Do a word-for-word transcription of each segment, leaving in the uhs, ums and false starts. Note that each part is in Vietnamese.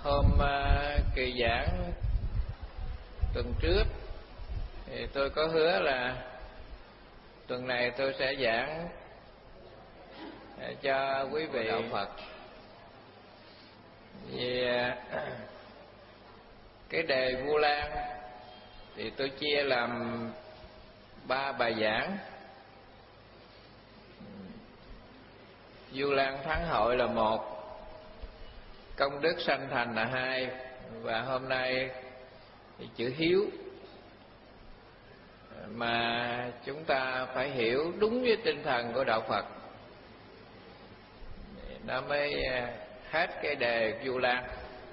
hôm uh, kỳ giảng tuần trước thì tôi có hứa là tuần này tôi sẽ giảng cho quý vị đạo Phật về cái đề Vu Lan. Thì tôi chia làm ba bài giảng. Vu Lan thắng hội là một, công đức sanh thành là hai, và hôm nay thì chữ hiếu, mà chúng ta phải hiểu đúng với tinh thần của đạo Phật nó mới hết cái đề Vu Lan.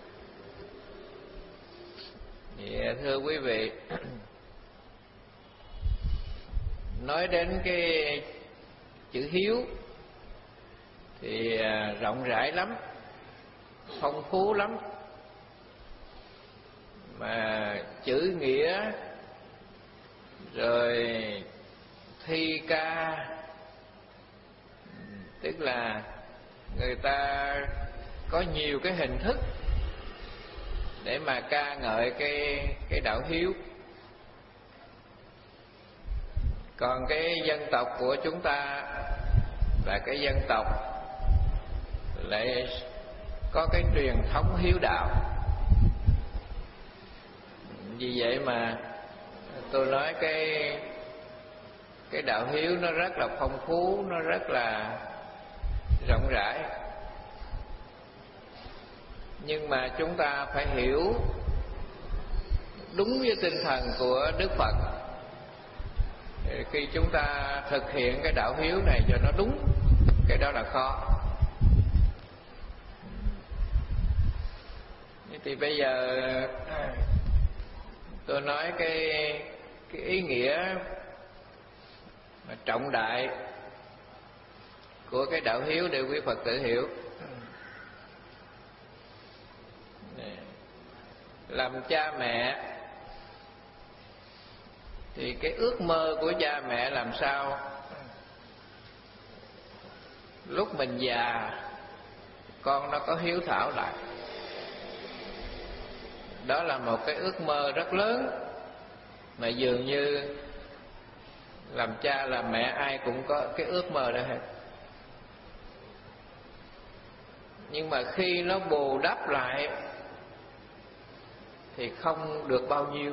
Thì thưa quý vị, nói đến cái chữ hiếu thì rộng rãi lắm, phong phú lắm, mà chữ nghĩa rồi thi ca, tức là người ta có nhiều cái hình thức để mà ca ngợi cái cái đạo hiếu. Còn cái dân tộc của chúng ta là cái dân tộc lại có cái truyền thống hiếu đạo. Vì vậy mà tôi nói cái cái đạo hiếu nó rất là phong phú, nó rất là rộng rãi. Nhưng mà chúng ta phải hiểu đúng với tinh thần của Đức Phật khi chúng ta thực hiện cái đạo hiếu này cho nó đúng. Cái đó là khó. Thì bây giờ tôi nói cái cái ý nghĩa mà trọng đại của cái đạo hiếu để quý Phật tử hiểu. Làm cha mẹ thì cái ước mơ của cha mẹ làm sao lúc mình già con nó có hiếu thảo lại. Đó là một cái ước mơ rất lớn, mà dường như làm cha làm mẹ ai cũng có cái ước mơ đó hết. Nhưng mà khi nó bù đắp lại thì không được bao nhiêu.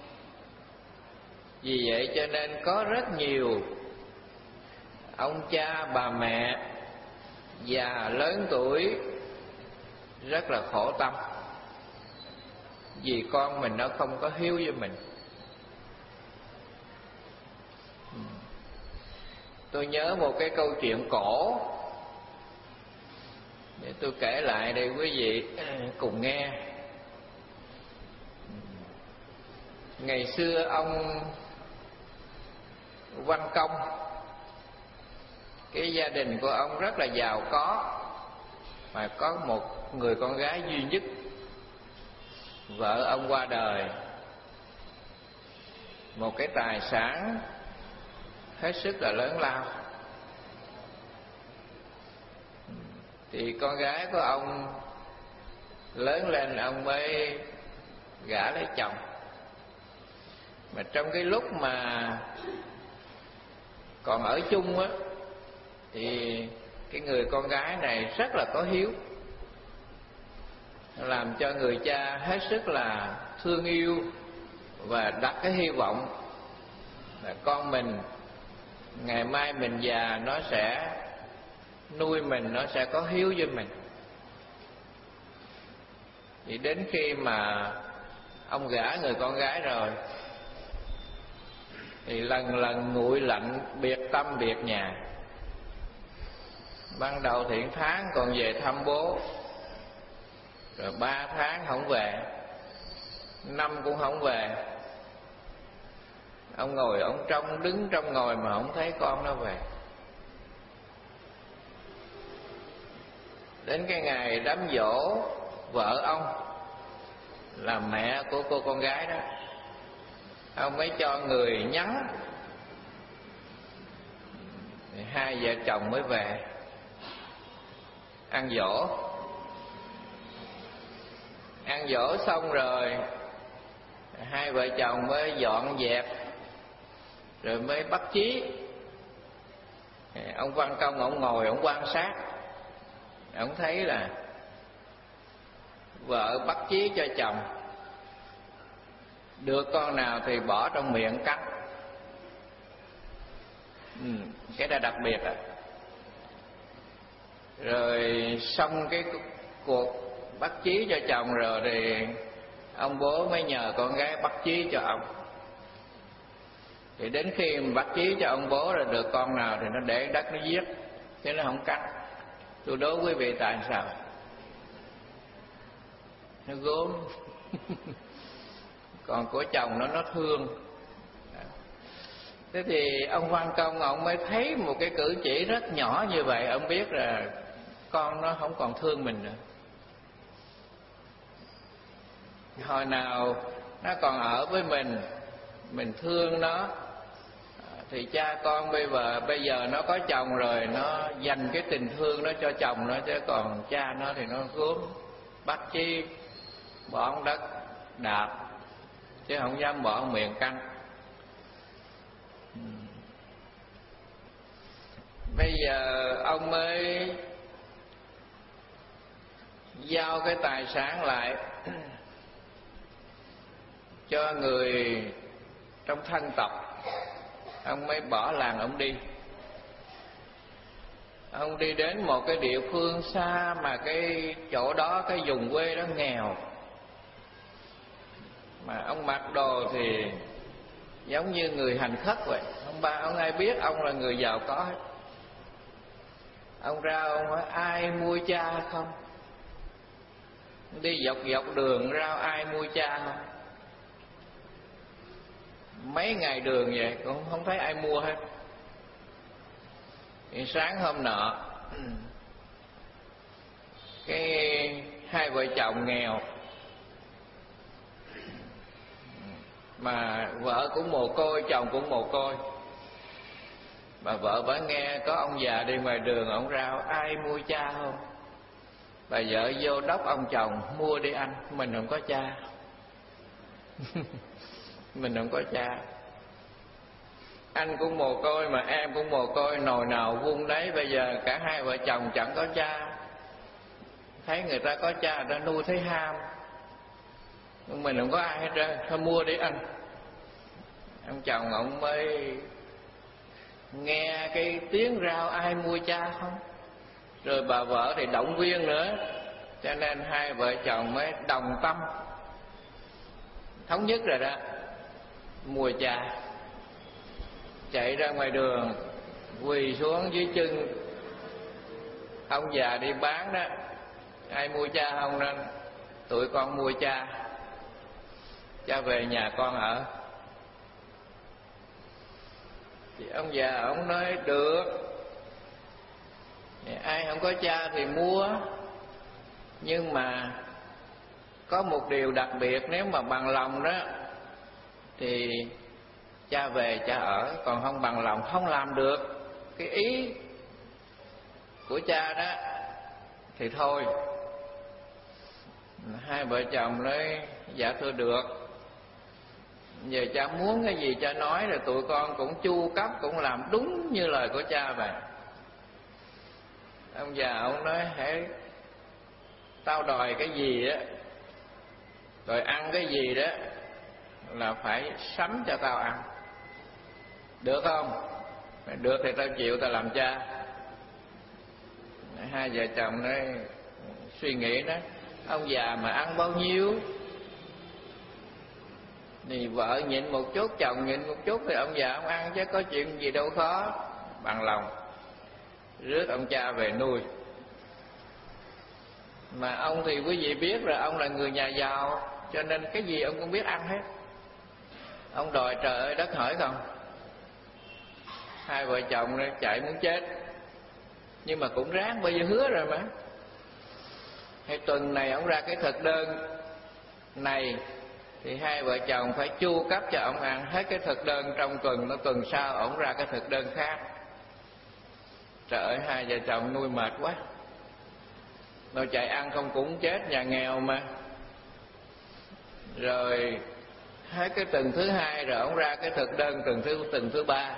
Vì vậy cho nên có rất nhiều ông cha bà mẹ già lớn tuổi rất là khổ tâm vì con mình nó không có hiếu với mình. Tôi nhớ một cái câu chuyện cổ để tôi kể lại để quý vị cùng nghe. Ngày xưa ông Văn Công, cái gia đình của ông rất là giàu có, mà có một người con gái duy nhất. Vợ ông qua đời, một cái tài sản hết sức là lớn lao. Thì con gái của ông lớn lên ông mới gả lấy chồng. Mà trong cái lúc mà còn ở chung á, thì cái người con gái này rất là có hiếu, làm cho người cha hết sức là thương yêu và đặt cái hy vọng là con mình ngày mai mình già nó sẽ nuôi mình, nó sẽ có hiếu với mình. Thì đến khi mà ông gả người con gái rồi thì lần lần nguội lạnh, biệt tâm biệt nhà. Ban đầu thiện tháng còn về thăm bố, rồi ba tháng không về, năm cũng không về. Ông ngồi ông trông, đứng trong ngồi mà không thấy con nó về. Đến cái ngày đám giỗ vợ ông là mẹ của cô con gái đó, ông mới cho người nhắn, thì hai vợ chồng mới về ăn giỗ. ăn dỗ xong rồi, hai vợ chồng mới dọn dẹp, rồi mới bắt chí. Ông Văn Công ông ngồi ông quan sát, ông thấy là vợ bắt chí cho chồng, được con nào thì bỏ trong miệng cắn. Ừ, cái đó đặc biệt à. Rồi xong cái cuộc bắt chí cho chồng rồi thì ông bố mới nhờ con gái bắt chí cho ông. Thì đến khi mà bắt chí cho ông bố rồi được con nào thì nó để đất nó giết, chứ nó không cắn. Tôi đố quý vị tại sao? Nó gốm. Còn của chồng nó nó thương. Thế thì ông Văn Công ông mới thấy một cái cử chỉ rất nhỏ như vậy, ông biết là con nó không còn thương mình nữa. Hồi nào nó còn ở với mình, mình thương nó, thì cha con bây giờ bây giờ nó có chồng rồi, nó dành cái tình thương đó cho chồng nó, chứ còn cha nó thì nó gốm, bắt chi bỏ đất đạp, chứ không dám bỏ miệng căng. Bây giờ ông mới giao cái tài sản lại cho người trong thân tộc. Ông mới bỏ làng ông đi. Ông đi đến một cái địa phương xa, mà cái chỗ đó, cái vùng quê đó nghèo, mà ông mặc đồ thì giống như người hành khất vậy. Ông ba ông ai biết ông là người giàu có hết. Ông ra ông hỏi ai mua cha không, đi dọc dọc đường rao ai mua cha không. Mấy ngày đường vậy cũng không thấy ai mua hết. Thì sáng hôm nọ, cái hai vợ chồng nghèo, mà vợ cũng mồ côi, chồng cũng mồ côi, mà vợ bà nghe có ông già đi ngoài đường, ông rao ai mua cha không. Bà vợ vô đốc ông chồng mua đi anh, mình không có cha. Mình không có cha. Anh cũng mồ côi mà em cũng mồ côi, nồi nào vung đấy. Bây giờ cả hai vợ chồng chẳng có cha, thấy người ta có cha người ta nuôi thấy ham, mình không có ai hết trơn, thôi mua đi anh. Ông chồng ông mới nghe cái tiếng rao ai mua cha không, rồi bà vợ thì động viên nữa, cho nên hai vợ chồng mới đồng tâm thống nhất rồi đó, mua cha. Chạy ra ngoài đường quỳ xuống dưới chân ông già đi bán đó, ai mua cha không, nên tụi con mua cha, cha về nhà con ở. Thì ông già ông nói được, ai không có cha thì mua, nhưng mà có một điều đặc biệt, nếu mà bằng lòng đó thì cha về cha ở, còn không bằng lòng không làm được cái ý của cha đó thì thôi. Hai vợ chồng nói dạ thưa được, giờ cha muốn cái gì cha nói, rồi tụi con cũng chu cấp, cũng làm đúng như lời của cha vậy. Ông già ông nói hễ tao đòi cái gì á, rồi ăn cái gì đó là phải sắm cho tao ăn, được không? Được thì tao chịu, tao làm cha. Hai vợ chồng nói suy nghĩ đó, ông già mà ăn bao nhiêu thì vợ nhịn một chút, chồng nhịn một chút, thì ông già ông ăn chứ có chuyện gì đâu khó. Bằng lòng rước ông cha về nuôi. Mà ông thì quý vị biết rồi, ông là người nhà giàu, cho nên cái gì ông cũng biết ăn hết. Ông đòi trời ơi đất hỡi không. Hai vợ chồng nó chạy muốn chết, nhưng mà cũng ráng, bây giờ hứa rồi mà. Hay tuần này ông ra cái thực đơn này thì hai vợ chồng phải chu cấp cho ông ăn hết cái thực đơn trong tuần, nó tuần sau ông ra cái thực đơn khác. Trời ơi, hai vợ chồng nuôi mệt quá, nó chạy ăn không cũng chết, nhà nghèo mà. Rồi hết cái tuần thứ hai rồi ông ra cái thực đơn tuần thứ tuần thứ ba.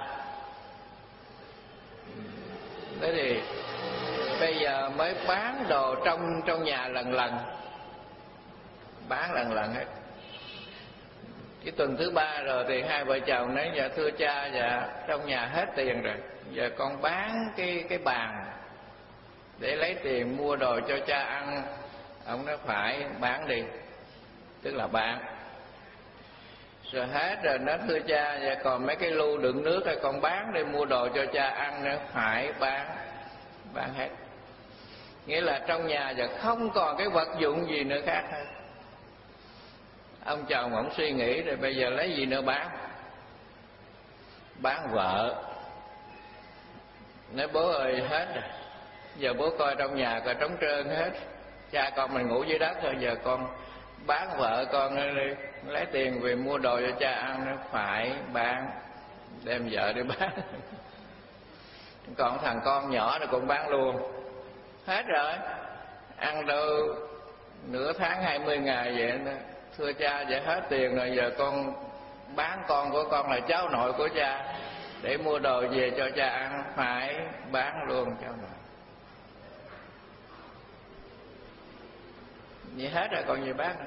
Thế thì bây giờ mới bán đồ trong trong nhà lần lần, bán lần lần hết. Cái tuần thứ ba rồi thì hai vợ chồng nói dạ thưa cha, dạ trong nhà hết tiền rồi, giờ con bán cái cái bàn để lấy tiền mua đồ cho cha ăn. Ông nói phải, bán đi, tức là bán. Rồi hết rồi nó thưa cha, dạ còn mấy cái lu đựng nước hay con bán để mua đồ cho cha ăn nữa. Phải, bán, bán hết. Nghĩa là trong nhà giờ không còn cái vật dụng gì nữa khác hết. Ông chồng ông suy nghĩ rồi bây giờ lấy gì nữa bán? Bán vợ. Nói bố ơi hết rồi, giờ bố coi trong nhà coi trống trơn hết, cha con mình ngủ dưới đất thôi, giờ con bán vợ con đi, lấy tiền về mua đồ cho cha ăn. Nó phải, bán, đem vợ đi bán. Còn thằng con nhỏ nó cũng bán luôn. Hết rồi, ăn đâu nửa tháng hai mươi ngày vậy đó. Thưa cha, vậy hết tiền rồi, giờ con bán con của con là cháu nội của cha để mua đồ về cho cha ăn. Phải, bán luôn cháu nội. Vậy hết rồi còn gì bán nữa.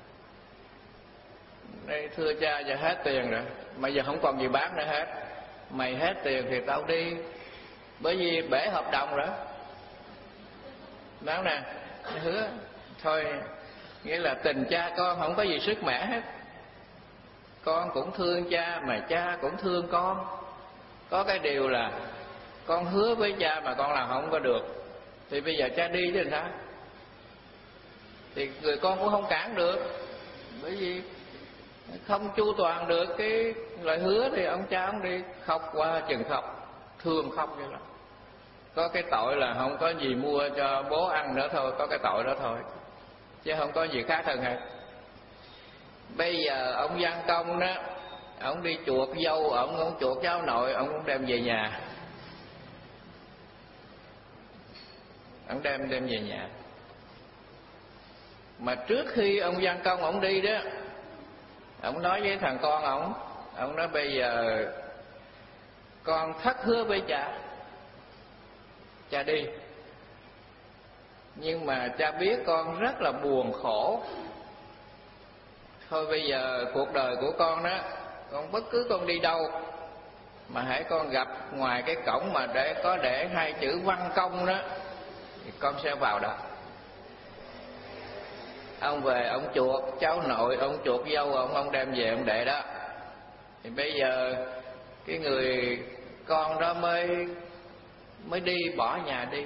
Đây thưa cha, giờ hết tiền rồi, mà giờ không còn gì bán nữa hết. Mày hết tiền thì tao đi, bởi vì bể hợp đồng rồi. Bán nè, hứa thôi. Nghĩa là tình cha con không có gì sức mẻ hết. Con cũng thương cha mà cha cũng thương con. Có cái điều là con hứa với cha mà con làm không có được, thì bây giờ cha đi chứ sao? Thì người con cũng không cản được, bởi vì không chu toàn được cái lời hứa thì ông cha ông đi. Khóc qua chừng khóc, thương khóc vậy đó. Có cái tội là không có gì mua cho bố ăn nữa thôi, có cái tội đó thôi, chứ không có gì khác hơn hết. Bây giờ ông Văn Công đó, ông đi chuộc dâu, ông không chuộc cháu nội, ông cũng đem về nhà. Ông đem đem về nhà. Mà trước khi ông Văn Công ông đi đó, ông nói với thằng con ông, ông nói bây giờ con thất hứa với cha, cha đi, nhưng mà cha biết con rất là buồn khổ. Thôi bây giờ cuộc đời của con đó, con bất cứ con đi đâu mà hãy con gặp ngoài cái cổng mà để có để hai chữ Văn Công đó, thì con sẽ vào đó. Ông về ông chuộc cháu nội, ông chuộc dâu ông, ông đem về ông để đó. Thì bây giờ cái người con đó mới mới đi, bỏ nhà đi.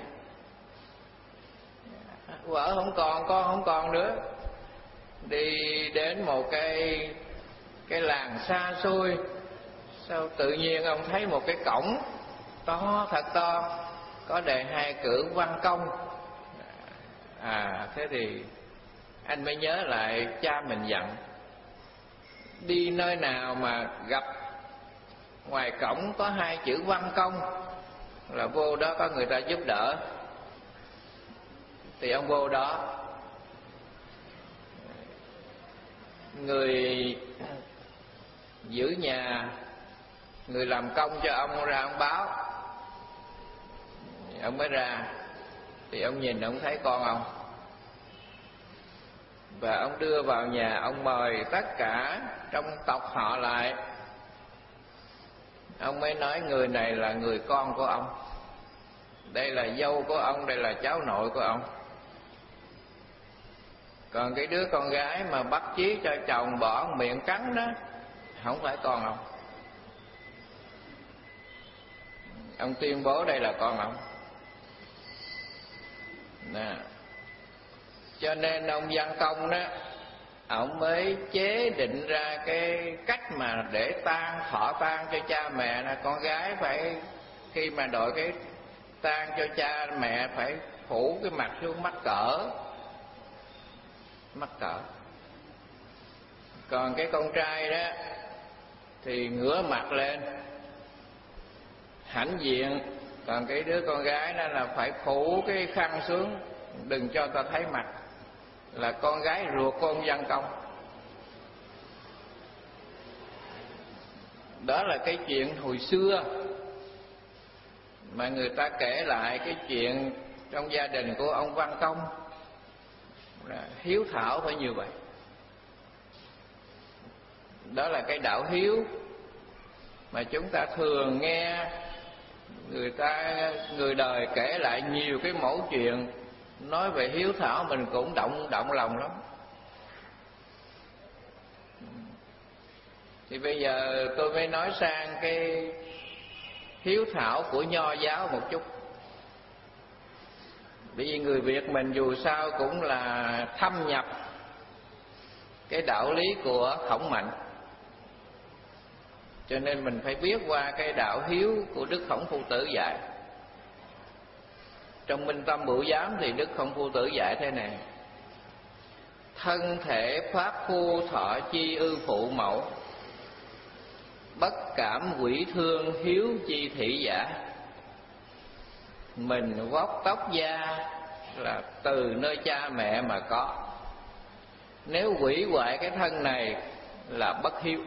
Vợ không còn, con không còn nữa. Đi đến một cái cái làng xa xôi, sao tự nhiên ông thấy một cái cổng to, thật to, có đề hai chữ Văn Công. À thế thì anh mới nhớ lại cha mình dặn, đi nơi nào mà gặp ngoài cổng có hai chữ Văn Công là vô đó có người ta giúp đỡ. Thì ông vô đó, người giữ nhà, người làm công cho ông ra ông báo. Ông mới ra, thì ông nhìn ông thấy con ông, và ông đưa vào nhà, ông mời tất cả trong tộc họ lại. Ông mới nói người này là người con của ông, đây là dâu của ông, đây là cháu nội của ông. Còn cái đứa con gái mà bắt chí cho chồng bỏ miệng cắn đó, không phải con ông. Ông tuyên bố đây là con ông nè. Cho nên ông Văn Công đó, ông mới chế định ra cái cách mà để tang, thọ tang cho cha mẹ là con gái phải, khi mà đội cái tang cho cha mẹ phải phủ cái mặt xuống mắt cỡ, mắt cỡ. Còn cái con trai đó thì ngửa mặt lên hãnh diện, còn cái đứa con gái đó là phải phủ cái khăn xuống, đừng cho ta thấy mặt, là con gái ruột của ông Văn Công. Đó là cái chuyện hồi xưa mà người ta kể lại cái chuyện trong gia đình của ông Văn Công, là hiếu thảo phải như vậy. Đó là cái đạo hiếu mà chúng ta thường nghe người ta người đời kể lại nhiều cái mẫu chuyện nói về hiếu thảo, mình cũng động động lòng lắm. Thì bây giờ tôi mới nói sang cái hiếu thảo của Nho giáo một chút. Bởi vì người Việt mình dù sao cũng là thâm nhập cái đạo lý của Khổng Mạnh, cho nên mình phải biết qua cái đạo hiếu của Đức Khổng Phu Tử dạy. Trong Minh Tâm Bửu Giám thì Đức Khổng Phu Tử dạy thế này: thân thể pháp phu thọ chi ư phụ mẫu, bất cảm quỷ thương hiếu chi thị giả. Mình vóc tóc da là từ nơi cha mẹ mà có, nếu hủy hoại cái thân này là bất hiếu.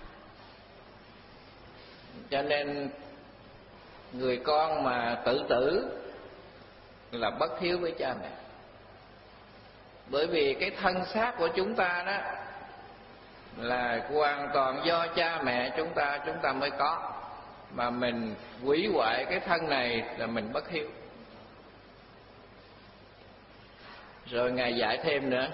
Cho nên người con mà tự tử là bất hiếu với cha mẹ. Bởi vì cái thân xác của chúng ta đó là hoàn toàn do cha mẹ chúng ta chúng ta mới có, mà mình hủy hoại cái thân này là mình bất hiếu. Rồi Ngài dạy thêm nữa: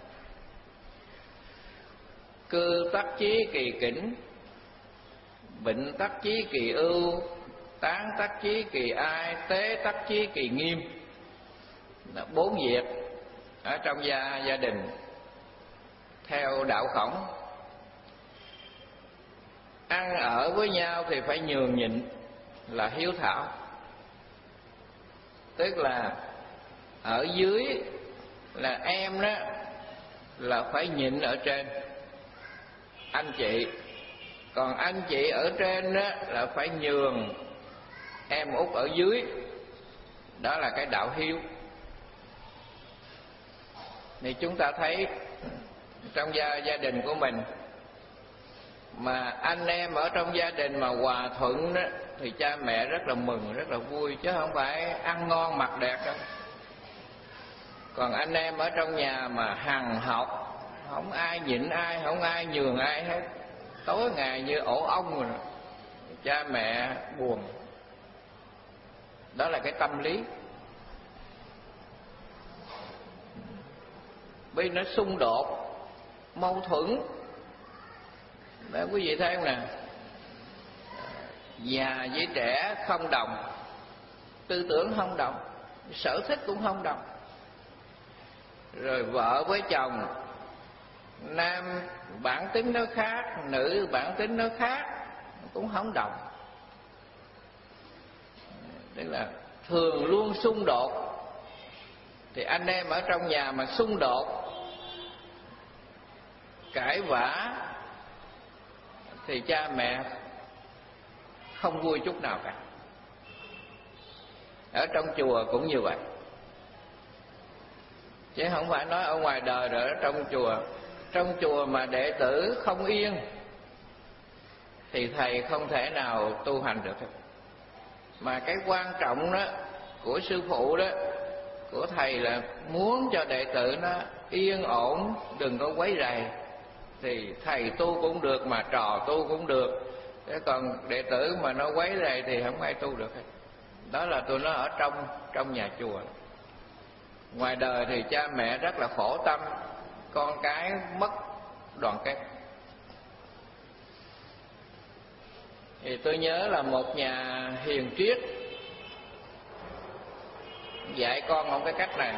cư tắc chí kỳ kỉnh, bệnh tắc chí kỳ ưu, tán tắc chí kỳ ai, tế tắc chí kỳ nghiêm. Là bốn việc ở trong gia gia đình theo đạo Khổng. Ăn ở với nhau thì phải nhường nhịn là hiếu thảo. Tức là ở dưới là em đó là phải nhịn ở trên anh chị, còn anh chị ở trên đó là phải nhường em út ở dưới. Đó là cái đạo hiếu. Thì chúng ta thấy trong gia gia đình của mình mà anh em ở trong gia đình mà hòa thuận đó, thì cha mẹ rất là mừng, rất là vui, chứ không phải ăn ngon mặc đẹp đâu. Còn anh em ở trong nhà mà hằn học, không ai nhịn ai, không ai nhường ai hết, tối ngày như ổ ong rồi, cha mẹ buồn. Đó là cái tâm lý. Bởi nó xung đột, mâu thuẫn. Đó, quý vị thấy không nè, già với trẻ không đồng, tư tưởng không đồng, sở thích cũng không đồng. Rồi vợ với chồng, nam bản tính nó khác, nữ bản tính nó khác, cũng không đồng. Tức là thường luôn xung đột. Thì anh em ở trong nhà mà xung đột, cãi vã, thì cha mẹ không vui chút nào cả. Ở trong chùa cũng như vậy, chứ không phải nói ở ngoài đời rồi. Ở trong chùa, trong chùa mà đệ tử không yên thì thầy không thể nào tu hành được. Mà cái quan trọng đó của sư phụ đó, của thầy là muốn cho đệ tử nó yên ổn, đừng có quấy rầy, thì thầy tu cũng được mà trò tu cũng được. Thế còn đệ tử mà nó quấy rầy thì không ai tu được hết. Đó là tôi nói ở trong trong nhà chùa. Ngoài đời thì cha mẹ rất là khổ tâm, con cái mất đoàn kết. Thì tôi nhớ là một nhà hiền triết dạy con ông cái cách này.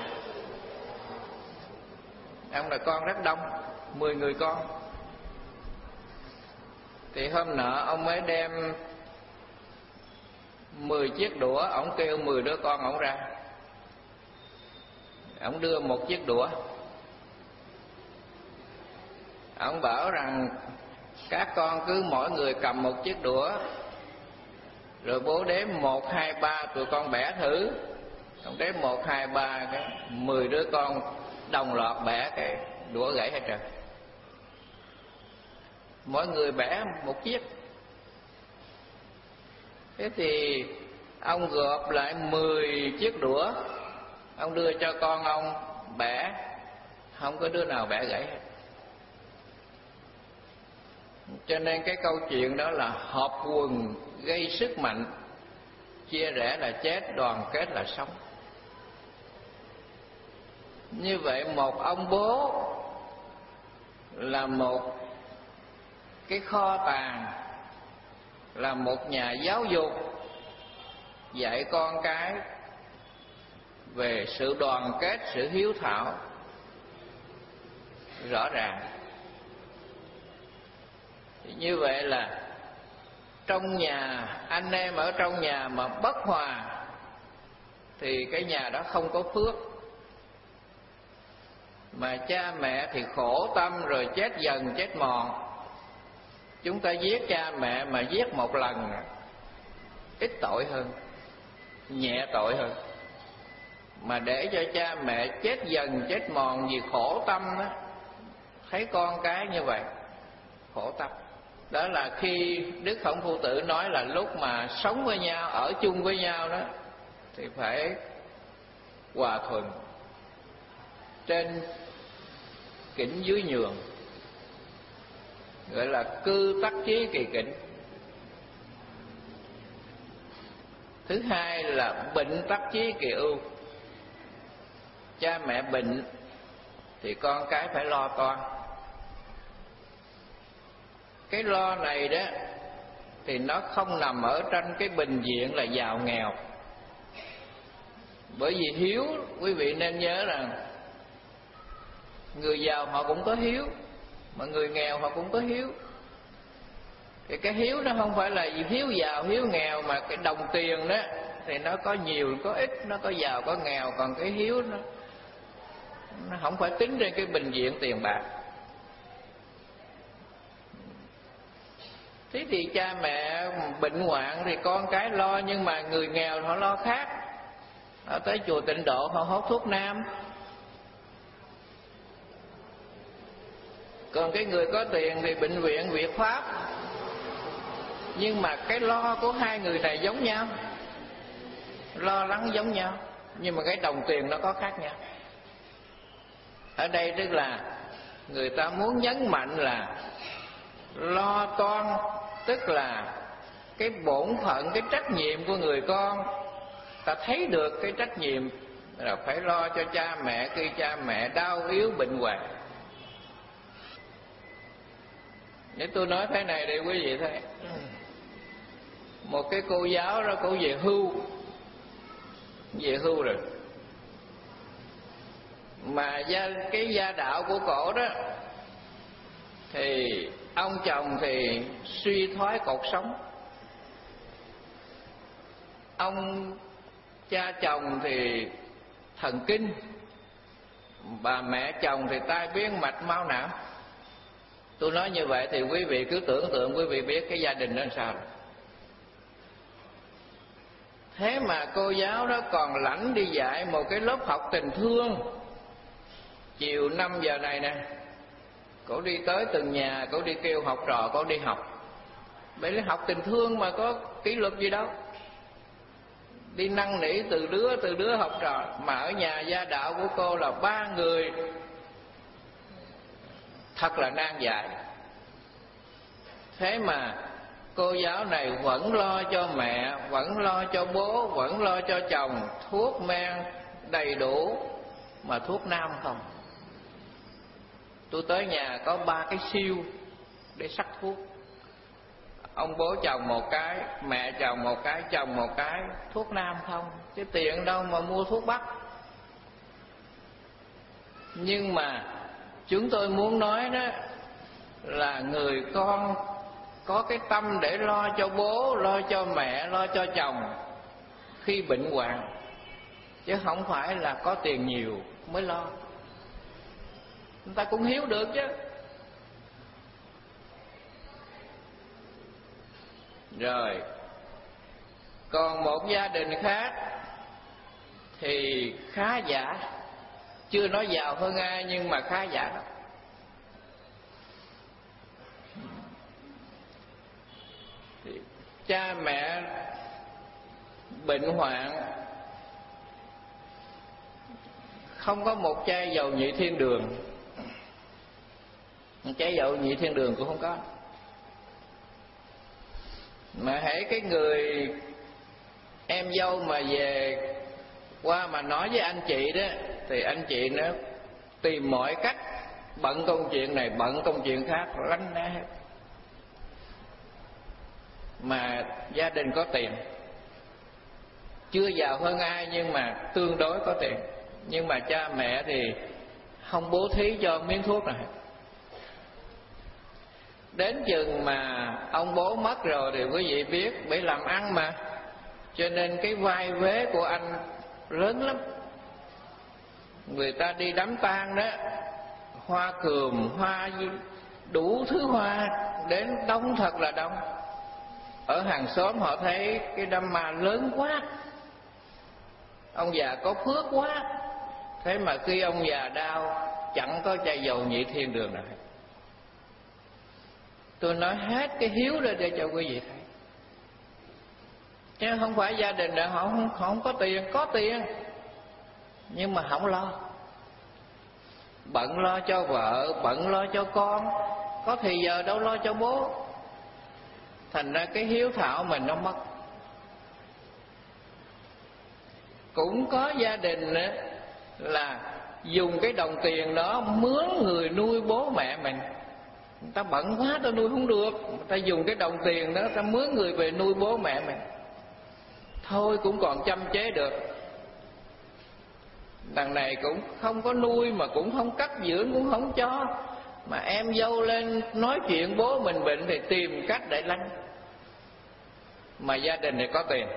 Ông là con rất đông, mười người con. Thì hôm nọ ông mới đem mười chiếc đũa, ông kêu mười đứa con ông ra. Ông đưa một chiếc đũa, ông bảo rằng các con cứ mỗi người cầm một chiếc đũa, rồi bố đếm một hai ba tụi con bẻ thử. Ông đếm một hai ba, cái mười đứa con đồng loạt bẻ cái đũa gãy hết trơn. Mỗi người bẻ một chiếc. Thế thì ông gộp lại mười chiếc đũa, ông đưa cho con ông bẻ, không có đứa nào bẻ gãy hết. Cho nên cái câu chuyện đó là hợp quần gây sức mạnh, chia rẽ là chết, đoàn kết là sống. Như vậy một ông bố là một cái kho tàng, là một nhà giáo dục, dạy con cái về sự đoàn kết, sự hiếu thảo rõ ràng. Như vậy là trong nhà, anh em ở trong nhà mà bất hòa thì cái nhà đó không có phước. Mà cha mẹ thì khổ tâm rồi chết dần chết mòn. Chúng ta giết cha mẹ mà giết một lần ít tội hơn, nhẹ tội hơn. Mà để cho cha mẹ chết dần chết mòn vì khổ tâm đó, thấy con cái như vậy khổ tâm. Đó là khi Đức Khổng Phu Tử nói là lúc mà sống với nhau, ở chung với nhau đó thì phải hòa thuận, trên kỉnh dưới nhường, gọi là cư tắc chí kỳ kỉnh. Thứ hai là bệnh tắc chí kỳ ưu. Cha mẹ bệnh thì con cái phải lo toan. Cái lo này đó thì nó không nằm ở trên cái bình diện là giàu nghèo. Bởi vì hiếu, quý vị nên nhớ rằng người giàu họ cũng có hiếu, mà người nghèo họ cũng có hiếu. Thì cái hiếu nó không phải là hiếu giàu, hiếu nghèo, mà cái đồng tiền đó thì nó có nhiều, có ít, nó có giàu, có nghèo. Còn cái hiếu nó, nó không phải tính trên cái bình diện tiền bạc. Thế thì cha mẹ bệnh hoạn thì con cái lo, nhưng mà người nghèo họ lo khác. Họ tới chùa Tịnh Độ họ hốt thuốc nam. Còn cái người có tiền thì bệnh viện Việt Pháp. Nhưng mà cái lo của hai người này giống nhau, lo lắng giống nhau, nhưng mà cái đồng tiền nó có khác nhau. Ở đây tức là người ta muốn nhấn mạnh là lo toan, tức là cái bổn phận, cái trách nhiệm của người con. Ta thấy được cái trách nhiệm là phải lo cho cha mẹ khi cha mẹ đau yếu bệnh hoạn. Nếu tôi nói thế này để quý vị thấy, một cái cô giáo đó, cô về hưu, về hưu rồi, mà gia, cái gia đạo của cổ đó thì ông chồng thì suy thoái cột sống, ông cha chồng thì thần kinh, bà mẹ chồng thì tai biến mạch máu não. Tôi nói như vậy thì quý vị cứ tưởng tượng quý vị biết cái gia đình đó làm sao. Thế mà cô giáo đó còn lãnh đi dạy một cái lớp học tình thương. Chiều năm giờ này nè, cổ đi tới từng nhà, cổ đi kêu học trò cổ đi học. Bởi vì học tình thương mà có kỷ luật gì đâu. Đi năn nỉ từ đứa từ đứa học trò. Mà ở nhà gia đạo của cô là ba người, thật là nan giải. Thế mà cô giáo này vẫn lo cho mẹ, vẫn lo cho bố, vẫn lo cho chồng, thuốc men đầy đủ, mà thuốc nam không. Tôi tới nhà có ba cái siêu để sắc thuốc. Ông bố chồng một cái, mẹ chồng một cái, chồng một cái, thuốc nam không. Chứ tiền đâu mà mua thuốc bắc. Nhưng mà chúng tôi muốn nói đó là người con có cái tâm để lo cho bố, lo cho mẹ, lo cho chồng khi bệnh hoạn, chứ không phải là có tiền nhiều mới lo. Người ta cũng hiếu được chứ. Rồi còn một gia đình khác thì khá giả, chưa nói giàu hơn ai nhưng mà khá giả đó. Thì cha mẹ bệnh hoạn, không có một chai dầu nhị thiên đường, một chai dầu nhị thiên đường cũng không có. Mà hễ cái người em dâu mà về qua mà nói với anh chị đó, thì anh chị nó tìm mọi cách, bận công chuyện này bận công chuyện khác, lánh né hết. Mà gia đình có tiền, chưa giàu hơn ai nhưng mà tương đối có tiền, nhưng mà cha mẹ thì không bố thí cho miếng thuốc này. Đến chừng mà ông bố mất rồi thì quý vị biết, bị làm ăn mà, cho nên cái vai vế của anh lớn lắm. Người ta đi đám tang đó, hoa cườm, hoa gì, đủ thứ hoa đến đông thật là đông. Ở hàng xóm họ thấy cái đám ma lớn quá, ông già có phước quá, thế mà khi ông già đau chẳng có chai dầu nhị thiên đường nào. Tôi nói hết cái hiếu ra để cho quý vị thấy, chứ không phải gia đình này họ không, họ không có tiền, có tiền nhưng mà không lo, bận lo cho vợ, bận lo cho con, có thì giờ đâu lo cho bố, thành ra cái hiếu thảo mình nó mất. Cũng có gia đình là dùng cái đồng tiền đó mướn người nuôi bố mẹ mình. Người ta bận quá ta nuôi không được, người ta dùng cái đồng tiền đó ta mướn người về nuôi bố mẹ mình, thôi cũng còn chăm chế được. Đằng này cũng không có nuôi mà cũng không cắt dưỡng cũng không cho, mà em dâu lên nói chuyện bố mình bệnh thì tìm cách để lánh. Mà gia đình thì có tiền,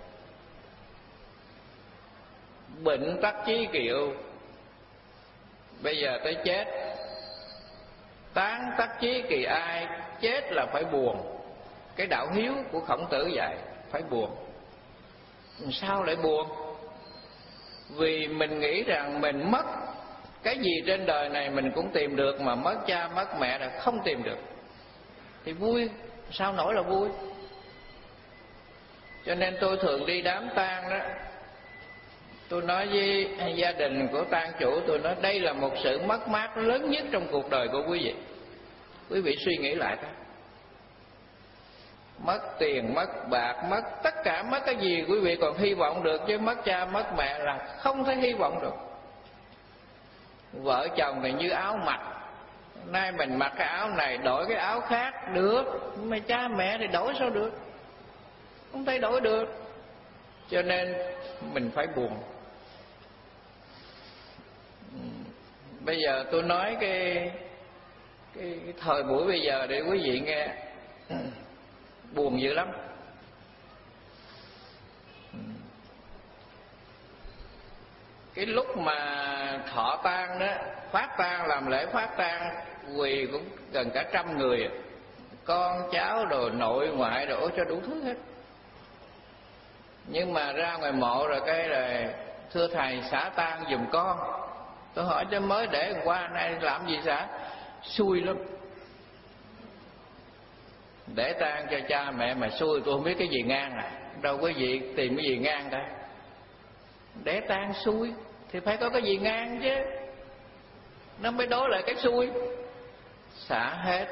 bệnh tắc chí kiệu, bây giờ tới chết, tán tắc chí kỳ ai, chết là phải buồn. Cái đạo hiếu của Khổng Tử dạy phải buồn. Sao lại buồn? Vì mình nghĩ rằng mình mất cái gì trên đời này mình cũng tìm được, mà mất cha mất mẹ là không tìm được thì vui, sao nổi là vui. Cho nên tôi thường đi đám tang đó, tôi nói với gia đình của tang chủ, tôi nói đây là một sự mất mát lớn nhất trong cuộc đời của quý vị. Quý vị suy nghĩ lại thôi, mất tiền, mất bạc, mất tất cả, mất cái gì quý vị còn hy vọng được, chứ mất cha mất mẹ là không thể hy vọng được. Vợ chồng thì như áo mặc, nay mình mặc cái áo này đổi cái áo khác được, nhưng mà cha mẹ thì đổi sao được, không thay đổi được. Cho nên mình phải buồn. Bây giờ tôi nói cái cái, cái thời buổi bây giờ để quý vị nghe, buồn dữ lắm. Cái lúc mà thọ tang đó, phát tang, làm lễ phát tang, quỳ cũng gần cả trăm người, con cháu đồ nội ngoại đồ cho đủ thứ hết. Nhưng mà ra ngoài mộ rồi cái rồi, thưa thầy xả tang giùm con. Tôi hỏi chứ mới để hôm qua nay làm gì xả? Xui lắm, để tang cho cha mẹ mà xui, tôi không biết cái gì ngang à. Đâu quý vị tìm cái gì ngang đây? Để tang xui thì phải có cái gì ngang chứ, nó mới đối lại cái xui. Xả hết.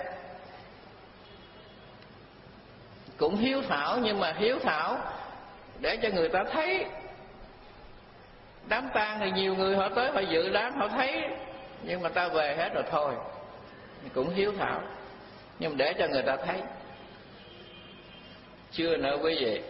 Cũng hiếu thảo, nhưng mà hiếu thảo để cho người ta thấy. Đám tang thì nhiều người họ tới họ dự đám họ thấy, nhưng mà ta về hết rồi thôi. Cũng hiếu thảo, nhưng mà để cho người ta thấy. Chưa nữa quý vị,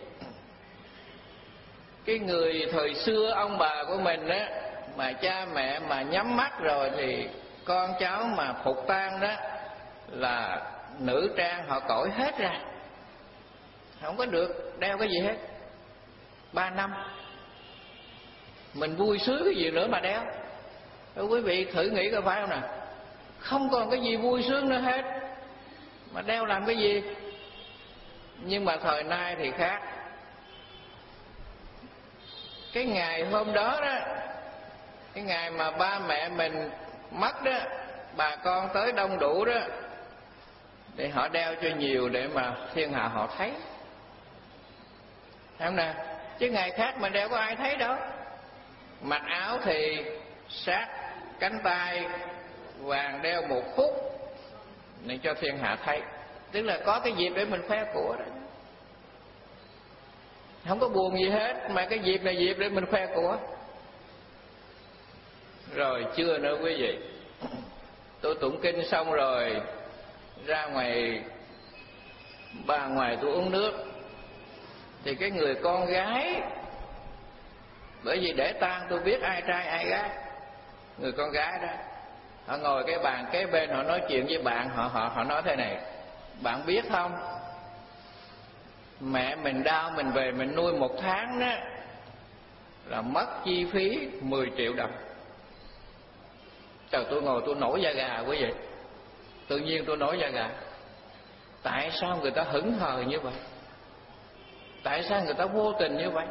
cái người thời xưa ông bà của mình á, mà cha mẹ mà nhắm mắt rồi thì con cháu mà phục tang đó là nữ trang họ cởi hết ra, không có được đeo cái gì hết. Ba năm mình vui sướng cái gì nữa mà đeo. Thôi quý vị thử nghĩ coi phải không nè, không còn cái gì vui sướng nữa hết mà đeo làm cái gì. Nhưng mà thời nay thì khác. Cái ngày hôm đó đó, cái ngày mà ba mẹ mình mất đó, bà con tới đông đủ đó, để họ đeo cho nhiều để mà thiên hạ họ thấy, thấy không nè? chứ ngày khác mình đeo có ai thấy đâu. Mặc áo thì sát cánh tay vàng đeo một phút để cho thiên hạ thấy, tức là có cái dịp để mình khoe của đó, không có buồn gì hết, mà cái dịp này dịp để mình khoe của. Rồi chưa nữa quý vị, tôi tụng kinh xong rồi ra ngoài ba ngoài tôi uống nước, thì cái người con gái, bởi vì để tang tôi biết ai trai ai gái, người con gái đó họ ngồi cái bàn kế bên, họ nói chuyện với bạn họ, họ họ nói thế này: bạn biết không, mẹ mình đau mình về mình nuôi một tháng đó là mất chi phí mười triệu đồng. Trời, tôi ngồi tôi nổi da gà quý vị, tự nhiên tôi nổi da gà. Tại sao người ta hững hờ như vậy? Tại sao người ta vô tình như vậy?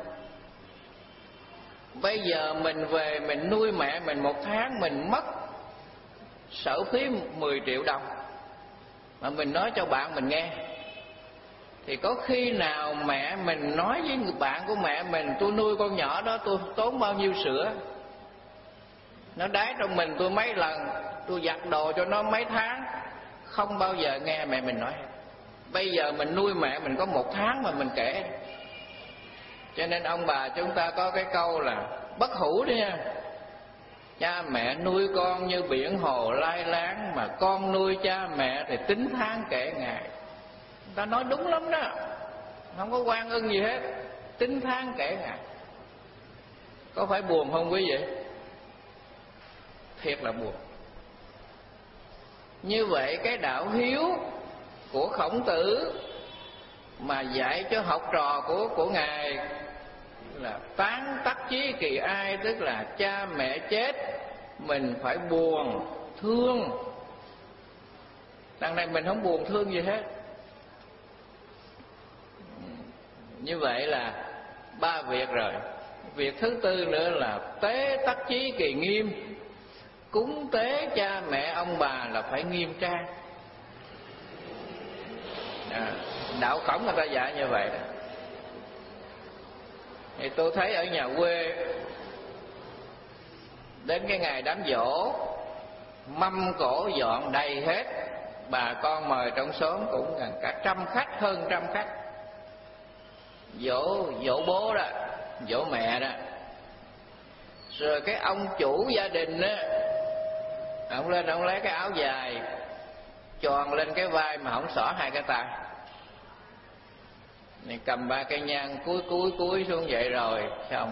Bây giờ mình về mình nuôi mẹ mình một tháng, mình mất sở phí mười triệu đồng, mà mình nói cho bạn mình nghe, thì có khi nào mẹ mình nói với người bạn của mẹ mình: tôi nuôi con nhỏ đó tôi tốn bao nhiêu sữa, nó đái trong mình tôi mấy lần, tôi giặt đồ cho nó mấy tháng, không bao giờ nghe mẹ mình nói. Bây giờ mình nuôi mẹ mình có một tháng mà mình kể. Cho nên ông bà chúng ta có cái câu là bất hủ đấy nha: cha mẹ nuôi con như biển hồ lai láng, mà con nuôi cha mẹ thì tính tháng kể ngày. Người ta nói đúng lắm đó, không có oan ưng gì hết, tính tháng kể ngày. Có phải buồn không quý vị? Thiệt là buồn. Như vậy cái đạo hiếu của Khổng Tử mà dạy cho học trò của của ngài là tán tắc chí kỳ ai, tức là cha mẹ chết mình phải buồn thương. Đằng này mình không buồn thương gì hết. Như vậy là ba việc rồi. Việc thứ tư nữa là tế tắc chí kỳ nghiêm. Cúng tế cha mẹ ông bà là phải nghiêm trang. À, đạo Khổng người ta dạy như vậy đó. Thì tôi thấy ở nhà quê, đến cái ngày đám giỗ, mâm cỗ dọn đầy hết, bà con mời trong xóm cũng gần cả trăm khách, hơn trăm khách. Dỗ dỗ bố đó, dỗ mẹ đó. Rồi cái ông chủ gia đình á, ông lên ông lấy cái áo dài tròn lên cái vai mà không xỏ hai cái tay, này cầm ba cây nhang cúi cúi cúi xuống vậy rồi xong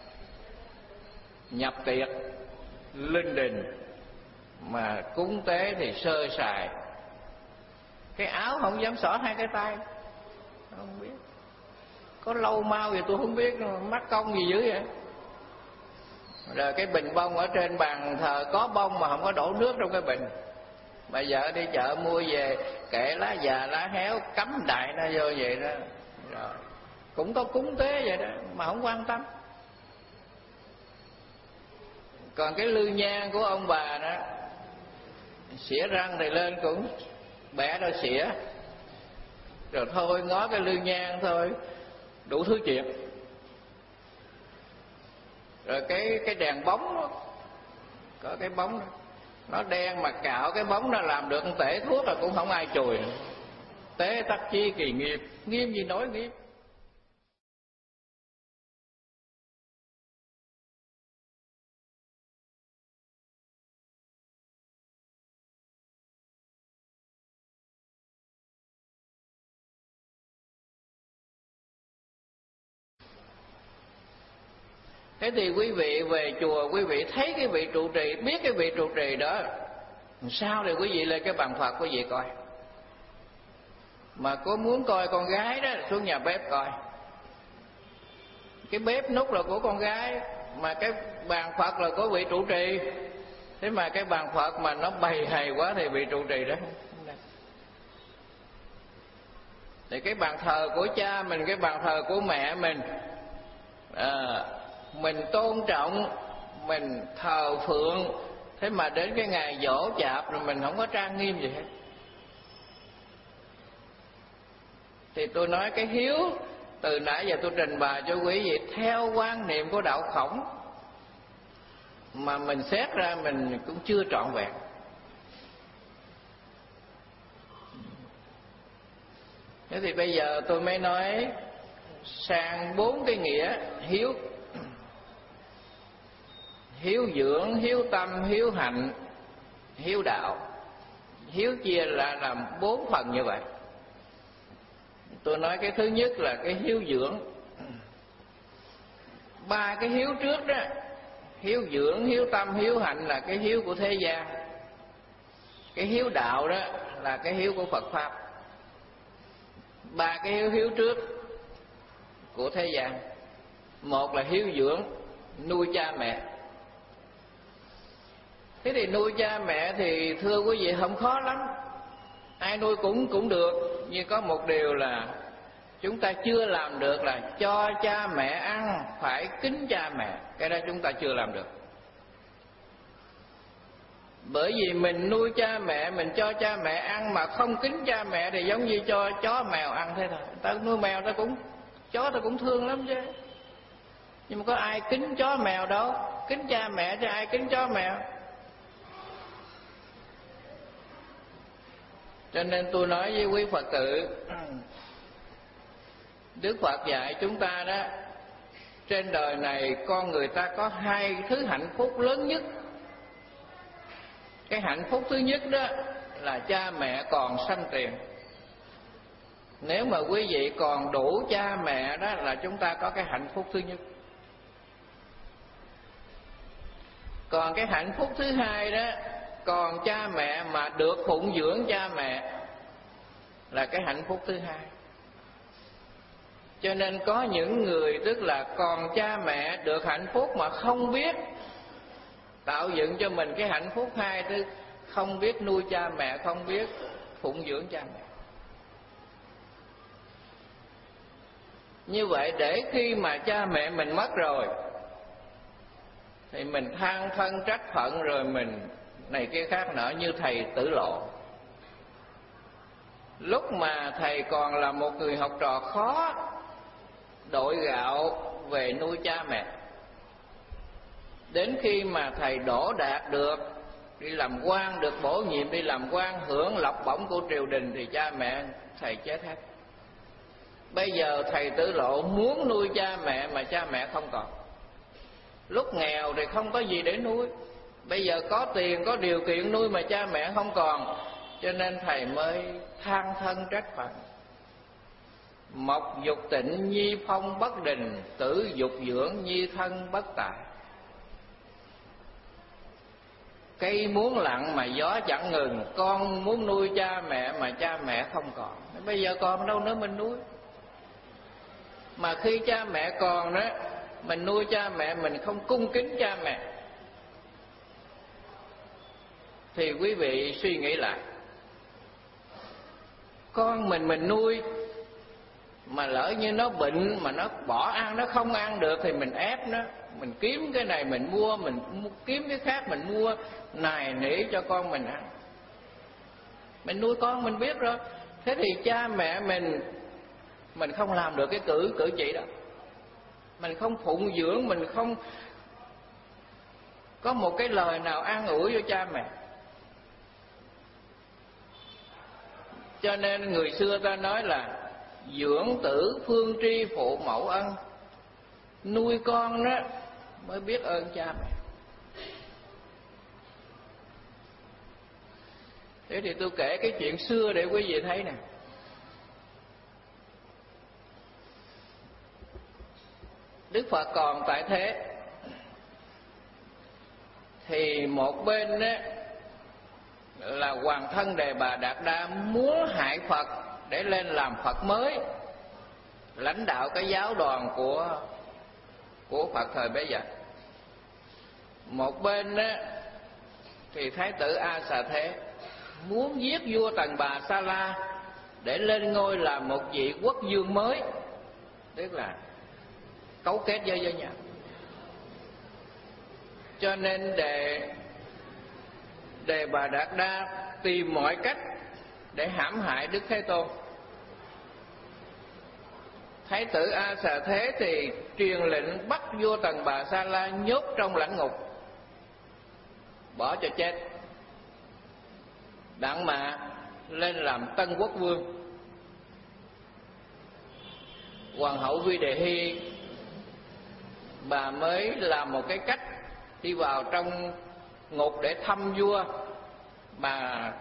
nhập tiệc linh đình. Mà cúng tế thì sơ sài, cái áo không dám xỏ hai cái tay, không biết có lâu mau gì tôi không biết, mắc công gì dữ vậy. Rồi cái bình bông ở trên bàn thờ có bông mà không có đổ nước trong cái bình. Bây giờ đi chợ mua về kệ lá già lá héo cắm đại nó vô vậy đó. Rồi cũng có cúng tế vậy đó mà không quan tâm. Còn cái lư nhang của ông bà đó, xỉa răng thì lên cũng bẻ đôi xỉa, rồi thôi ngó cái lư nhang thôi, đủ thứ chuyện. Rồi cái cái đèn bóng đó, có cái bóng đó, nó đen mà cạo cái bóng nó làm được một tể thuốc là cũng không ai chùi. Tế tắc chí kỳ nghiêm, nghiêm gì nói nghiêm. Thế thì quý vị về chùa, quý vị thấy cái vị trụ trì, biết cái vị trụ trì đó, sao thì quý vị lên cái bàn Phật quý vị coi. Mà có muốn coi con gái đó, xuống nhà bếp coi. Cái bếp nút là của con gái, mà cái bàn Phật là của vị trụ trì. Thế mà cái bàn Phật mà nó bày hày quá thì vị trụ trì đó. Thì cái bàn thờ của cha mình, cái bàn thờ của mẹ mình, à, mình tôn trọng, mình thờ phượng. Thế mà đến cái ngày giỗ chạp rồi mình không có trang nghiêm gì hết. Thì tôi nói cái hiếu từ nãy giờ tôi trình bày cho quý vị theo quan niệm của đạo Khổng, mà mình xét ra mình cũng chưa trọn vẹn. Thế thì bây giờ tôi mới nói sang bốn cái nghĩa hiếu: hiếu dưỡng, hiếu tâm, hiếu hạnh, hiếu đạo. Hiếu chia là làm bốn phần như vậy. Tôi nói cái thứ nhất là cái hiếu dưỡng. Ba cái hiếu trước đó, hiếu dưỡng, hiếu tâm, hiếu hạnh là cái hiếu của thế gian. Cái hiếu đạo đó là cái hiếu của Phật Pháp. Ba cái hiếu hiếu trước của thế gian. Một là hiếu dưỡng, nuôi cha mẹ. Thế thì nuôi cha mẹ thì thưa quý vị không khó lắm, ai nuôi cũng cũng được. Nhưng có một điều là chúng ta chưa làm được là cho cha mẹ ăn phải kính cha mẹ. Cái đó chúng ta chưa làm được. Bởi vì mình nuôi cha mẹ, mình cho cha mẹ ăn mà không kính cha mẹ thì giống như cho chó mèo ăn thế thôi. Ta nuôi mèo ta cũng, chó ta cũng thương lắm chứ. Nhưng mà có ai kính chó mèo đâu. Kính cha mẹ chứ ai kính chó mèo. Cho nên tôi nói với quý Phật tử, Đức Phật dạy chúng ta đó, trên đời này con người ta có hai thứ hạnh phúc lớn nhất. Cái hạnh phúc thứ nhất đó là cha mẹ còn sanh tiền. Nếu mà quý vị còn đủ cha mẹ đó là chúng ta có cái hạnh phúc thứ nhất. Còn cái hạnh phúc thứ hai đó, còn cha mẹ mà được phụng dưỡng cha mẹ là cái hạnh phúc thứ hai. Cho nên có những người tức là còn cha mẹ được hạnh phúc mà không biết tạo dựng cho mình cái hạnh phúc hai, tức không biết nuôi cha mẹ, không biết phụng dưỡng cha mẹ. Như vậy để khi mà cha mẹ mình mất rồi thì mình than thân trách phận, rồi mình này kia khác nọ, như thầy Tử Lộ. Lúc mà thầy còn là một người học trò khó đội gạo về nuôi cha mẹ, đến khi mà thầy đỗ đạt được, đi làm quan, được bổ nhiệm đi làm quan, hưởng lộc bổng của triều đình thì cha mẹ thầy chết hết. Bây giờ thầy Tử Lộ muốn nuôi cha mẹ mà cha mẹ không còn. Lúc nghèo thì không có gì để nuôi, bây giờ có tiền có điều kiện nuôi mà cha mẹ không còn, cho nên thầy mới than thân trách phận. Mộc dục tịnh nhi phong bất đình, tử dục dưỡng nhi thân bất tại. Cây muốn lặng mà gió chẳng ngừng, con muốn nuôi cha mẹ mà cha mẹ không còn. Bây giờ còn đâu nữa mình nuôi. Mà khi cha mẹ còn đó, mình nuôi cha mẹ mình không cung kính cha mẹ thì quý vị suy nghĩ lại, con mình mình nuôi mà lỡ như nó bệnh mà nó bỏ ăn, nó không ăn được thì mình ép nó, mình kiếm cái này mình mua, mình kiếm cái khác mình mua, nài nỉ cho con mình ăn. Mình nuôi con mình biết rồi. Thế thì cha mẹ mình mình không làm được cái cử cử chỉ đó, mình không phụng dưỡng, mình không có một cái lời nào an ủi cho cha mẹ. Cho nên người xưa ta nói là dưỡng tử phương tri phụ mẫu ân. Nuôi con đó mới biết ơn cha mẹ. Thế thì tôi kể cái chuyện xưa để quý vị thấy nè. Đức Phật còn tại thế thì một bên đó là Hoàng thân Đề Bà Đạt Đa muốn hại Phật để lên làm Phật mới, lãnh đạo cái giáo đoàn của của Phật thời bấy giờ. Một bên đó thì Thái tử A Xà Thế muốn giết vua Tần Bà Sa La để lên ngôi làm một vị quốc vương mới, tức là cấu kết với với nhau. Cho nên Đề Đề Bà Đạt Đa tìm mọi cách để hãm hại Đức Thế Tôn. Thái tử A Xà Thế thì truyền lệnh bắt vua Tần Bà Sa La nhốt trong lãnh ngục, bỏ cho chết, đặng mà lên làm Tân Quốc Vương. Hoàng hậu Vi Đề Hy bà mới làm một cái cách đi vào trong ngục để thăm vua, bà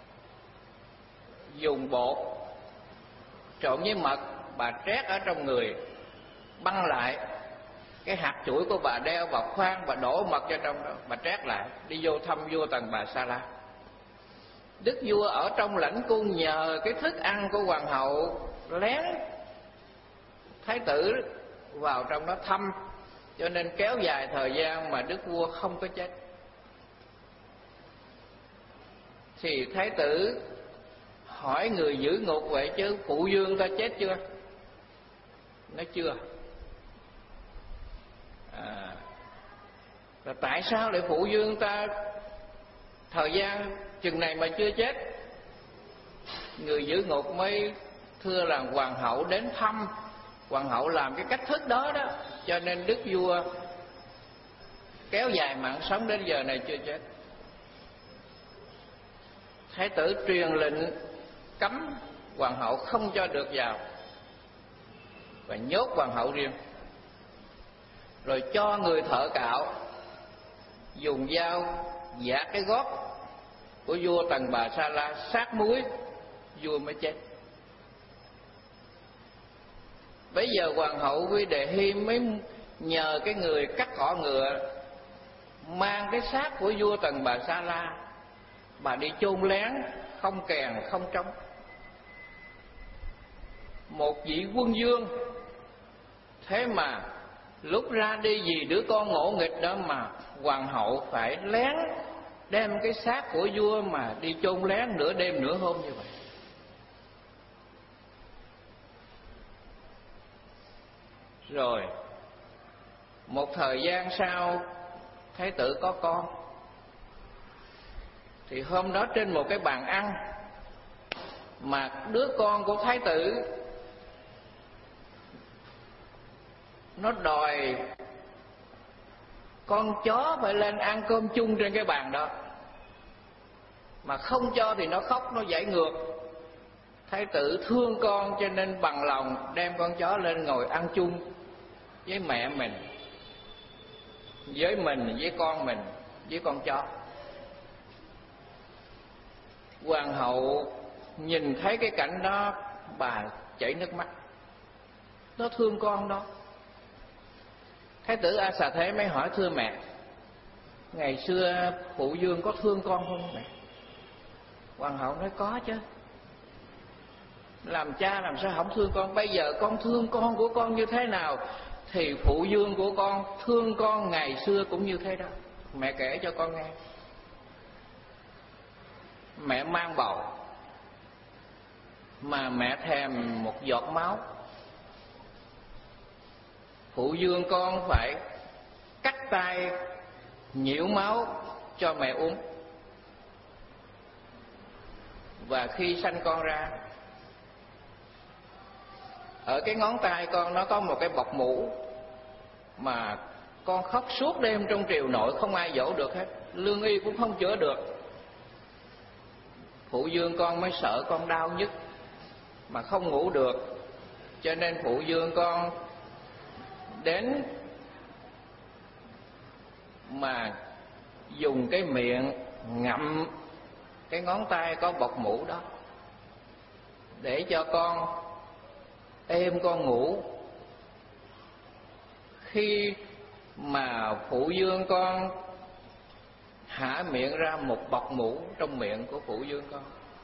dùng bột trộn với mật, bà trét ở trong người, băng lại cái hạt chuỗi của bà đeo vào khoang, bà đổ mật vào trong đó, bà trét lại đi vô thăm vua Tần Bà Sa La. Đức vua ở trong lãnh cung nhờ cái thức ăn của hoàng hậu lén thái tử vào trong đó thăm, cho nên kéo dài thời gian mà đức vua không có chết. Thì thái tử hỏi người giữ ngục vậy chứ phụ vương ta chết chưa? Nói chưa. À, rồi tại sao lại phụ vương ta thời gian chừng này mà chưa chết? Người giữ ngục mới thưa là hoàng hậu đến thăm, hoàng hậu làm cái cách thức đó đó, cho nên đức vua kéo dài mạng sống đến giờ này chưa chết. Thái tử truyền lệnh cấm hoàng hậu không cho được vào và nhốt hoàng hậu riêng, rồi cho người thợ cạo dùng dao dạt cái gót của vua Tần Bà Sa La sát muối, vua mới chết. Bây giờ hoàng hậu Vi Đề Hy mới nhờ cái người cắt cỏ ngựa mang cái xác của vua Tần Bà Sa La, bà đi chôn lén, không kèn không trống. Một vị quân vương, thế mà lúc ra đi vì đứa con ngỗ nghịch đó mà hoàng hậu phải lén đem cái xác của vua mà đi chôn lén nửa đêm nửa hôm như vậy. Rồi một thời gian sau thái tử có con, thì hôm đó trên một cái bàn ăn mà đứa con của thái tử nó đòi con chó phải lên ăn cơm chung trên cái bàn đó, mà không cho thì nó khóc, nó giãy ngược. Thái tử thương con cho nên bằng lòng đem con chó lên ngồi ăn chung với mẹ mình, với mình, với con mình, với con chó. Hoàng hậu nhìn thấy cái cảnh đó, bà chảy nước mắt, nó thương con đó. Thái tử A Xà Thế mới hỏi: thưa mẹ, ngày xưa phụ vương có thương con không mẹ? Hoàng hậu nói: có chứ, làm cha làm sao không thương con. Bây giờ con thương con của con như thế nào thì phụ vương của con thương con ngày xưa cũng như thế đó. Mẹ kể cho con nghe. Mẹ mang bầu mà mẹ thèm một giọt máu, phụ vương con phải cắt tay nhiễu máu cho mẹ uống. Và khi sanh con ra, ở cái ngón tay con nó có một cái bọc mũ, mà con khóc suốt đêm trong triều nội, không ai dỗ được hết, lương y cũng không chữa được. Phụ vương con mới sợ con đau nhức mà không ngủ được, cho nên phụ vương con đến mà dùng cái miệng ngậm cái ngón tay có bọc mũ đó để cho con êm con ngủ. Khi mà phụ vương con hả miệng ra, một bọc mũ trong miệng của phụ vương con.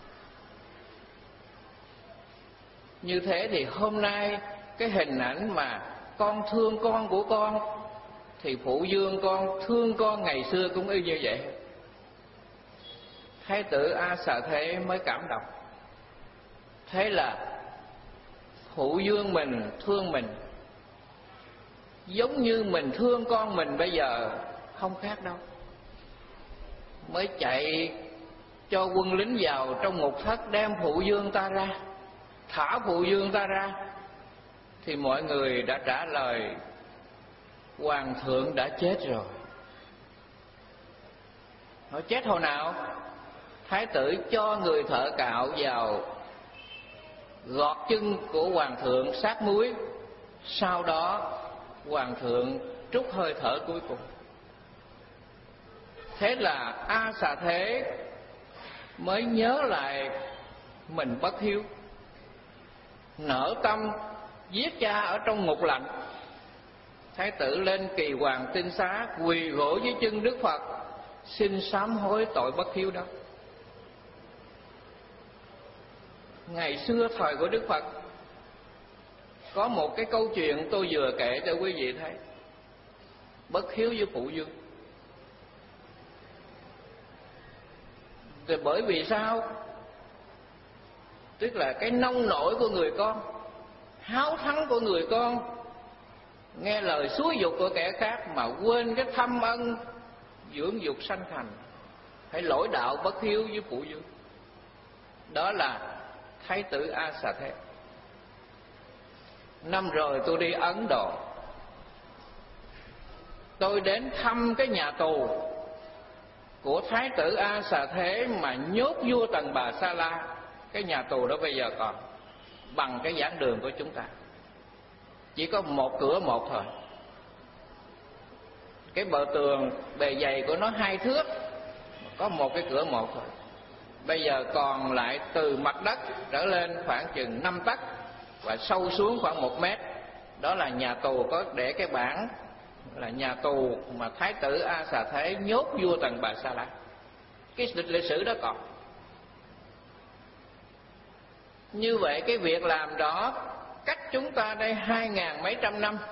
Như thế thì hôm nay cái hình ảnh mà con thương con của con thì phụ vương con thương con ngày xưa cũng y như vậy. Thái tử A Xà Thế mới cảm động. Thế là phụ vương mình thương mình giống như mình thương con mình bây giờ, không khác đâu. Mới chạy cho quân lính vào trong ngục thất, đem phụ vương ta ra, thả phụ vương ta ra. thì mọi người đã trả lời Hoàng thượng đã chết rồi. Họ chết hồi nào? Thái tử cho người thợ cạo vào gọt chân của Hoàng thượng sát muối. Sau đó Hoàng thượng trút hơi thở cuối cùng. Thế là A Xà Thế mới nhớ lại mình bất hiếu, nở tâm giết cha ở trong ngục lạnh. Thái tử lên Kỳ Hoàng Tinh Xá, quỳ gối dưới chân Đức Phật, xin sám hối tội bất hiếu đó. Ngày xưa thời của Đức Phật có một cái câu chuyện tôi vừa kể cho quý vị thấy, bất hiếu với phụ vương. Thì bởi vì sao? Tức là cái nông nổi của người con, háo thắng của người con, nghe lời xúi dục của kẻ khác mà quên cái thâm ân dưỡng dục sanh thành, hay lỗi đạo bất hiếu với phụ vương. Đó là Thái tử A Xà Thế. Năm rồi tôi đi Ấn Độ, tôi đến thăm cái nhà tù của Thái tử A Xà Thế mà nhốt vua Tần Bà Sa La. Cái nhà tù đó bây giờ còn bằng cái giảng đường của chúng ta, chỉ có một cửa một thôi. Cái bờ tường bề dày của nó hai thước, có một cái cửa một thôi. Bây giờ còn lại từ mặt đất trở lên khoảng chừng năm tấc và sâu xuống khoảng một mét. Đó là nhà tù có để cái bảng là nhà tù mà Thái tử A Xà Thế nhốt vua Tần Bà Sa La. Cái lịch sử đó còn. Như vậy cái việc làm đó cách chúng ta đây hai ngàn mấy trăm năm,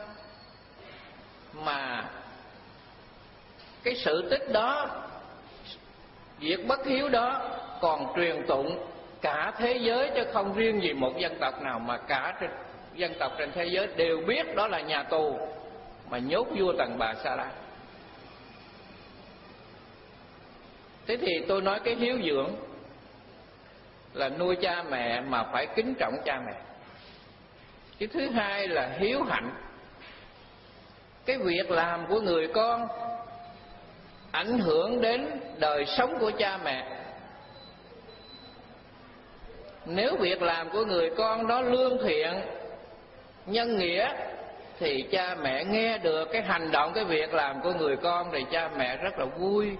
mà cái sự tích đó, việc bất hiếu đó còn truyền tụng cả thế giới, chứ không riêng gì một dân tộc nào, mà cả trên dân tộc trên thế giới đều biết đó là nhà tù mà nhốt vua Tần Bà Sa La. Thế thì tôi nói cái hiếu dưỡng là nuôi cha mẹ mà phải kính trọng cha mẹ. Cái thứ hai là hiếu hạnh. Cái việc làm của người con ảnh hưởng đến đời sống của cha mẹ. Nếu việc làm của người con đó lương thiện, nhân nghĩa, thì cha mẹ nghe được cái hành động, cái việc làm của người con thì cha mẹ rất là vui,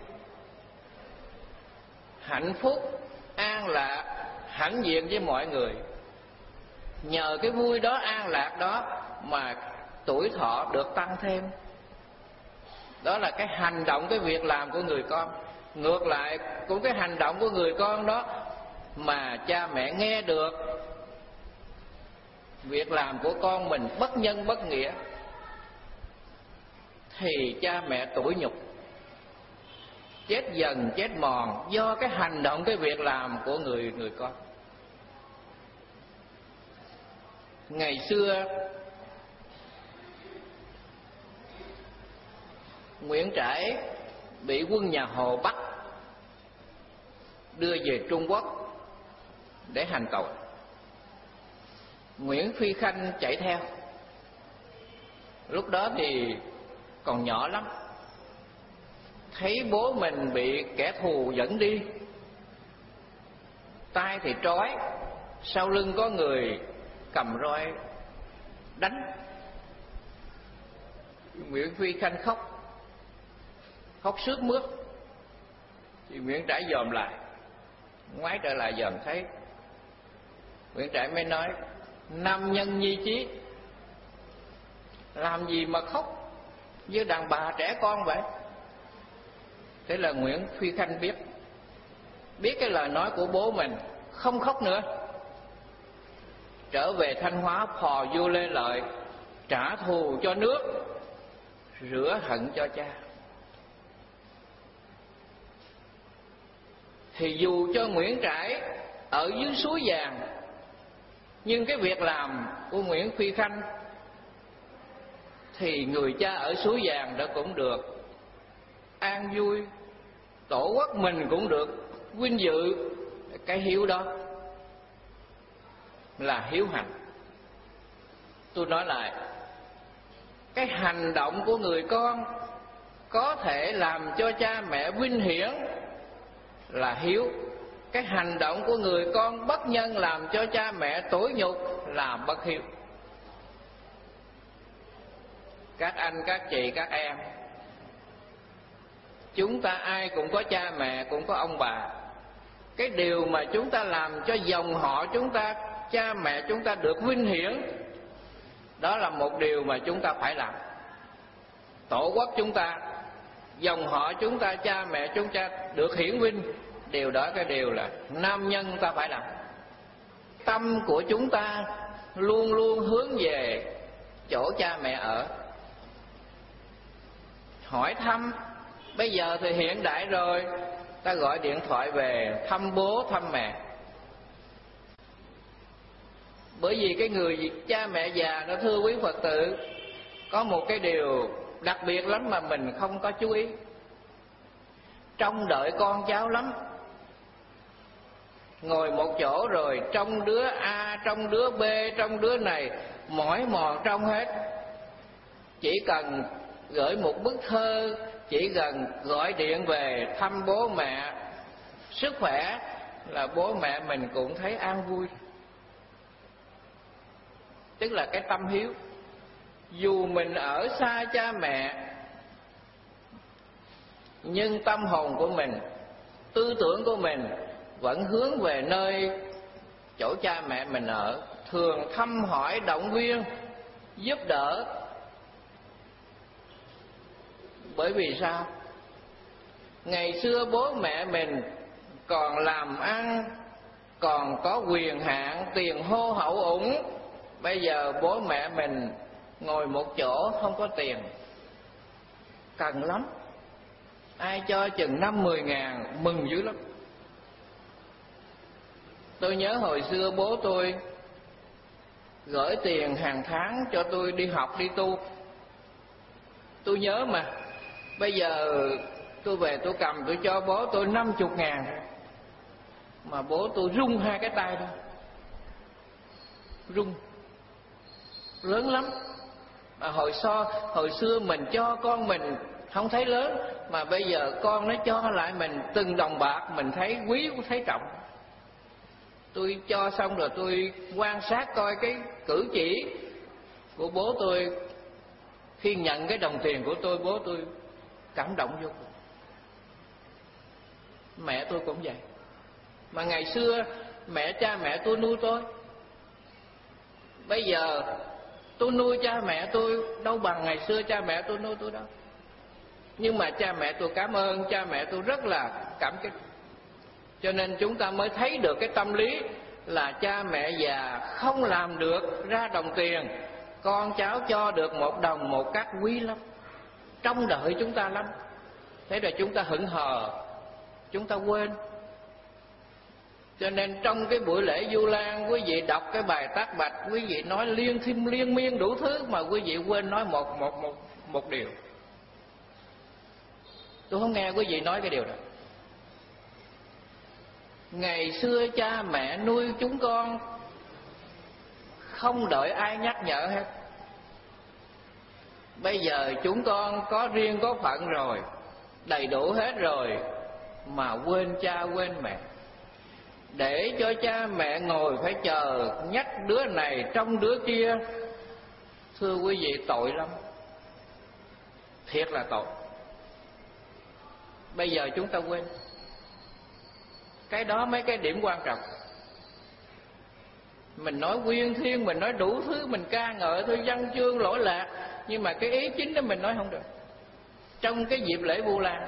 hạnh phúc, an lạc, hãnh diện với mọi người. Nhờ cái vui đó, an lạc đó mà tuổi thọ được tăng thêm. Đó là cái hành động, cái việc làm của người con. Ngược lại cũng cái hành động của người con đó mà cha mẹ nghe được việc làm của con mình bất nhân bất nghĩa, thì cha mẹ tủi nhục, chết dần chết mòn do cái hành động, cái việc làm của người người con. Ngày xưa Nguyễn Trãi bị quân nhà Hồ bắt đưa về Trung Quốc để hành tội. Nguyễn Phi Khanh chạy theo. Lúc đó thì còn nhỏ lắm, thấy bố mình bị kẻ thù dẫn đi, tay thì trói, sau lưng có người cầm roi đánh. Nguyễn Phi Khanh khóc, khóc sướt mướt. Thì Nguyễn Trãi dòm lại, ngoái trở lại dòm thấy, Nguyễn Trãi mới nói: nam nhân nhi chí, làm gì mà khóc như đàn bà trẻ con vậy? Thế là Nguyễn Phi Khanh biết biết cái lời nói của bố mình, không khóc nữa, trở về Thanh Hóa phò vua Lê Lợi, trả thù cho nước, rửa hận cho cha. Thì dù cho Nguyễn Trãi ở dưới suối vàng, nhưng cái việc làm của Nguyễn Phi Khanh thì người cha ở suối vàng đó cũng được an vui, tổ quốc mình cũng được vinh dự. Cái hiếu đó là hiếu hạnh. Tôi nói lại, cái hành động của người con có thể làm cho cha mẹ vinh hiển là hiếu. Cái hành động của người con bất nhân làm cho cha mẹ tủi nhục là bất hiếu. Các anh, các chị, các em, chúng ta ai cũng có cha mẹ, cũng có ông bà. Cái điều mà chúng ta làm cho dòng họ chúng ta, cha mẹ chúng ta được vinh hiển, đó là một điều mà chúng ta phải làm. Tổ quốc chúng ta, dòng họ chúng ta, cha mẹ chúng ta được hiển vinh, điều đó cái điều là nam nhân ta phải làm. Tâm của chúng ta luôn luôn hướng về chỗ cha mẹ ở, hỏi thăm. Bây giờ thì hiện đại rồi, ta gọi điện thoại về thăm bố thăm mẹ. Bởi vì cái người cha mẹ già nó, thưa quý Phật tử, có một cái điều đặc biệt lắm mà mình không có chú ý. Trông đợi con cháu lắm, ngồi một chỗ rồi trong đứa A, trong đứa B, trong đứa này, mỏi mòn trong hết. Chỉ cần gửi một bức thơ, chỉ cần gọi điện về thăm bố mẹ sức khỏe là bố mẹ mình cũng thấy an vui. Tức là cái tâm hiếu. Dù mình ở xa cha mẹ, nhưng tâm hồn của mình, tư tưởng của mình vẫn hướng về nơi chỗ cha mẹ mình ở, thường thăm hỏi, động viên, giúp đỡ. Bởi vì sao? Ngày xưa bố mẹ mình còn làm ăn, còn có quyền hạn, tiền hô hậu ủng. Bây giờ bố mẹ mình ngồi một chỗ không có tiền, cần lắm, ai cho chừng năm mười ngàn mừng dữ lắm. Tôi nhớ hồi xưa bố tôi gửi tiền hàng tháng cho tôi đi học, đi tu. Tôi nhớ mà. Bây giờ tôi về tôi cầm, tôi cho bố tôi năm chục ngàn, mà bố tôi rung hai cái tay thôi, rung lớn lắm. Mà hồi so hồi xưa mình cho con mình không thấy lớn, mà bây giờ con nó cho lại mình từng đồng bạc, mình thấy quý, cũng thấy trọng. Tôi cho xong rồi tôi quan sát coi cái cử chỉ của bố tôi khi nhận cái đồng tiền của tôi. Bố tôi cảm động vô cùng. Mẹ tôi cũng vậy. Mà ngày xưa mẹ cha mẹ tôi nuôi tôi, bây giờ tôi nuôi cha mẹ tôi đâu bằng ngày xưa cha mẹ tôi nuôi tôi đâu. Nhưng mà cha mẹ tôi cảm ơn, cha mẹ tôi rất là cảm kích. Cho nên chúng ta mới thấy được cái tâm lý là cha mẹ già không làm được ra đồng tiền, con cháu cho được một đồng một cách quý lắm, trông đợi chúng ta lắm. Thế rồi chúng ta hững hờ, chúng ta quên. Cho nên trong cái buổi lễ Vu Lan, quý vị đọc cái bài Tác Bạch, quý vị nói liên thim liên miên đủ thứ, mà quý vị quên nói một một một một điều. Tôi không nghe quý vị nói cái điều đó. Ngày xưa cha mẹ nuôi chúng con không đợi ai nhắc nhở hết. Bây giờ chúng con có riêng có phận rồi, đầy đủ hết rồi, mà quên cha quên mẹ. Để cho cha mẹ ngồi phải chờ nhắc đứa này trong đứa kia, thưa quý vị, tội lắm, thiệt là tội. Bây giờ chúng ta quên. Cái đó mấy cái điểm quan trọng. Mình nói quyên thiên, mình nói đủ thứ, mình ca ngợi thôi, văn chương lỗi lạc, nhưng mà cái ý chính đó mình nói không được. Trong cái dịp lễ Vu Lan,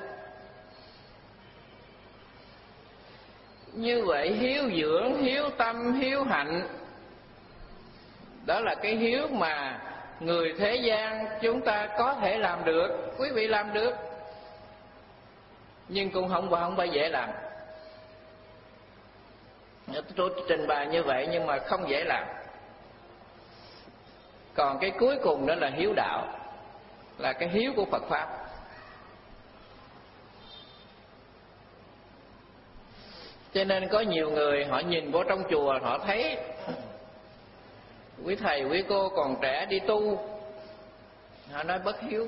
như vậy hiếu dưỡng, hiếu tâm, hiếu hạnh, đó là cái hiếu mà người thế gian chúng ta có thể làm được. Quý vị làm được, nhưng cũng không không phải dễ làm. Tôi trình bày như vậy nhưng mà không dễ làm. Còn cái cuối cùng đó là hiếu đạo, là cái hiếu của Phật Pháp. Cho nên có nhiều người họ nhìn vô trong chùa, họ thấy quý thầy quý cô còn trẻ đi tu, họ nói bất hiếu.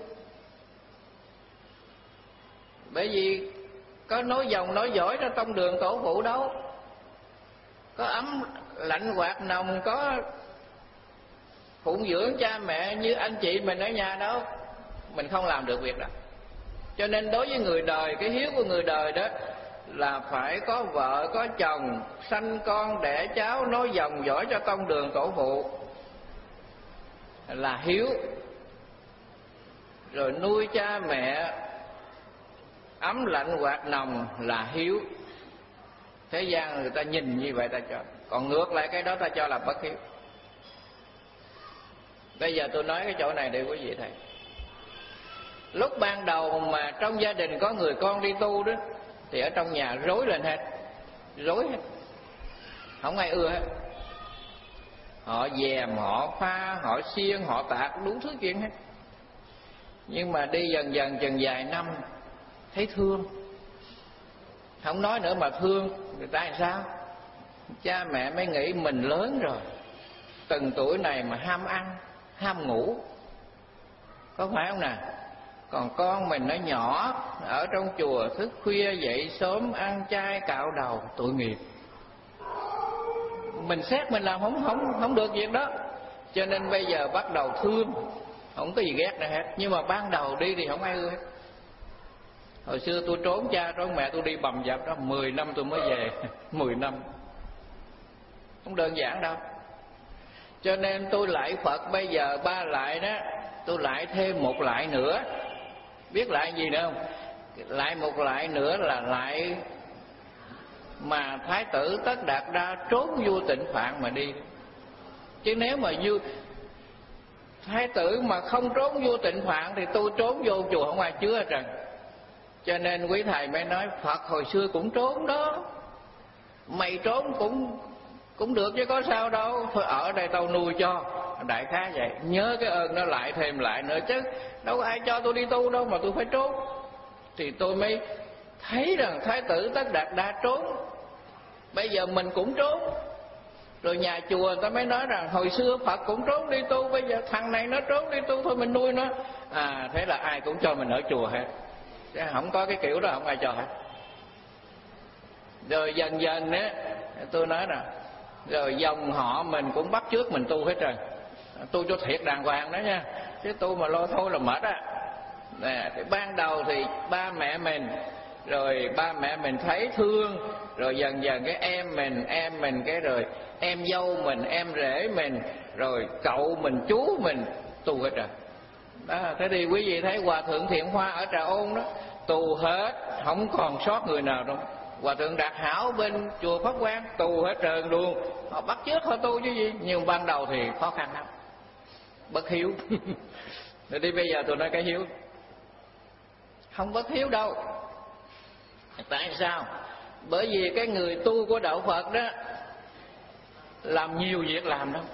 Bởi vì có nói dòng nói dõi ra tông đường tổ phụ đâu, có ấm lạnh quạt nồng, có phụng dưỡng cha mẹ như anh chị mình ở nhà đâu, mình không làm được việc đó. Cho nên đối với người đời, cái hiếu của người đời đó là phải có vợ, có chồng, sanh con, đẻ cháu, nói dòng dõi cho tông đường tổ phụ là hiếu. Rồi nuôi cha mẹ ấm lạnh quạt nồng là hiếu. Thế gian người ta nhìn như vậy ta cho, còn ngược lại cái đó ta cho là bất hiếu. Bây giờ tôi nói cái chỗ này để quý vị thấy. Lúc ban đầu mà trong gia đình có người con đi tu đó, thì ở trong nhà rối lên hết, rối hết, không ai ưa hết. Họ dèm, họ pha, họ xiên, họ tạc, đủ thứ chuyện hết. Nhưng mà đi dần dần chừng vài năm thấy thương, không nói nữa mà thương. Người ta làm sao? Cha mẹ mới nghĩ mình lớn rồi, từng tuổi này mà ham ăn, ham ngủ, có phải không nè? Còn con mình nó nhỏ, ở trong chùa thức khuya dậy sớm, ăn chay cạo đầu, tội nghiệp. Mình xét mình làm không không không được việc đó. Cho nên bây giờ bắt đầu thương, không có gì ghét nữa hết. Nhưng mà ban đầu đi thì không ai ưa hết. Hồi xưa tôi trốn cha trốn mẹ, tôi đi bầm dập đó mười năm tôi mới về. Mười năm không đơn giản đâu. Cho nên tôi lạy Phật bây giờ ba lại đó, tôi lại thêm một lại nữa. Biết lại gì nữa không? Lại một lại nữa là lại mà Thái tử Tất Đạt Đa trốn vô Tịnh Phạn mà đi. Chứ nếu mà vô Thái tử mà không trốn vô Tịnh Phạn thì tôi trốn vô chùa không ai chứa hết trơn. Cho nên quý thầy mới nói Phật hồi xưa cũng trốn đó, mày trốn cũng cũng được chứ có sao đâu, thôi ở đây tao nuôi cho. Đại khái vậy. Nhớ cái ơn nó lại thêm lại nữa, chứ đâu có ai cho tôi đi tu đâu mà tôi phải trốn. Thì tôi mới thấy rằng Thái tử Tất Đạt Đa trốn, bây giờ mình cũng trốn. Rồi nhà chùa người ta mới nói rằng hồi xưa Phật cũng trốn đi tu, bây giờ thằng này nó trốn đi tu, thôi mình nuôi nó. À thế là ai cũng cho mình ở chùa hết, chứ không có cái kiểu đó không ai cho hết. Rồi dần dần á, tôi nói rằng rồi dòng họ mình cũng bắt chước mình tu hết rồi. Tu cho thiệt đàng hoàng đó nha, chứ tu mà lo thôi là mệt á. Nè, thì ban đầu thì ba mẹ mình, rồi ba mẹ mình thấy thương, rồi dần dần cái em mình, em mình cái rồi em dâu mình, em rể mình, rồi cậu mình, chú mình tu hết rồi. Đó, thế thì quý vị thấy Hòa Thượng Thiện Hoa ở Trà Ôn đó tu hết, không còn sót người nào đâu. Hòa Thượng Đạt Hảo bên chùa Pháp Quang tu hết trơn luôn. Họ bắt chước họ tu chứ gì. Nhưng ban đầu thì khó khăn lắm, bất hiếu. Rồi đi bây giờ tôi nói cái hiếu, không bất hiếu đâu. Tại sao? Bởi vì cái người tu của đạo Phật đó làm nhiều việc làm đâu,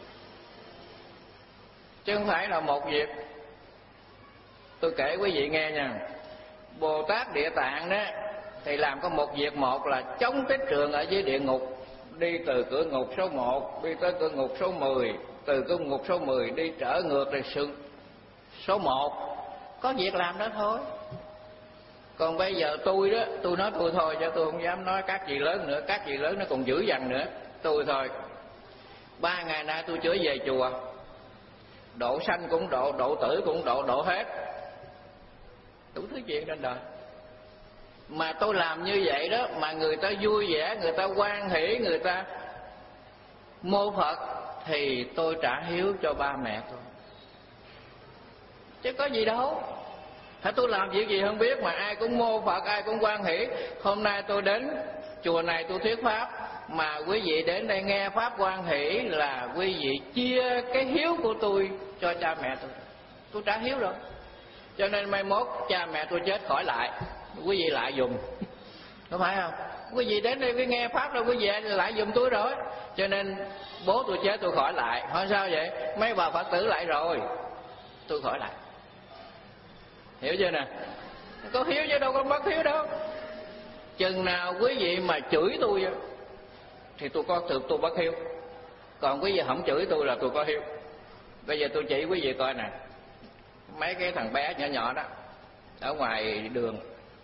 chứ không phải là một việc. Tôi kể quý vị nghe nha. Bồ Tát Địa Tạng đó thì làm có một việc một là chống tích trường ở dưới địa ngục. Đi từ cửa ngục số một đi tới cửa ngục số mười, từ cửa ngục số mười đi trở ngược lại sự số một. Có việc làm đó thôi. Còn bây giờ tôi đó, tôi nói tôi thôi, chứ tôi không dám nói các vị lớn nữa. Các vị lớn nó còn dữ dằn nữa. Tôi thôi. Ba ngày nay tôi chữa về chùa, độ sanh cũng độ, độ tử cũng độ, độ hết, đủ thứ chuyện trên đời. Mà tôi làm như vậy đó mà người ta vui vẻ, người ta hoan hỷ, người ta mô Phật, thì tôi trả hiếu cho ba mẹ tôi, chứ có gì đâu. Hả, tôi làm việc gì không biết mà ai cũng mô Phật, ai cũng hoan hỷ. Hôm nay tôi đến chùa này tôi thuyết pháp, mà quý vị đến đây nghe pháp hoan hỷ là quý vị chia cái hiếu của tôi cho cha mẹ tôi. Tôi trả hiếu rồi. Cho nên mai mốt cha mẹ tôi chết khỏi lại, quý vị lại dùng, có phải không? Quý vị đến đây với nghe pháp rồi quý vị lại dùng tôi rồi. Cho nên bố tôi chết tôi khỏi lại. Hỏi sao vậy? Mấy bà Phật tử lại rồi, tôi khỏi lại. Hiểu chưa nè? Có hiếu chứ đâu có bất hiếu đâu. Chừng nào quý vị mà chửi tôi thì tôi có thực tôi bất hiếu. Còn quý vị không chửi tôi là tôi có hiếu. Bây giờ tôi chỉ quý vị coi nè, mấy cái thằng bé nhỏ nhỏ đó ở ngoài đường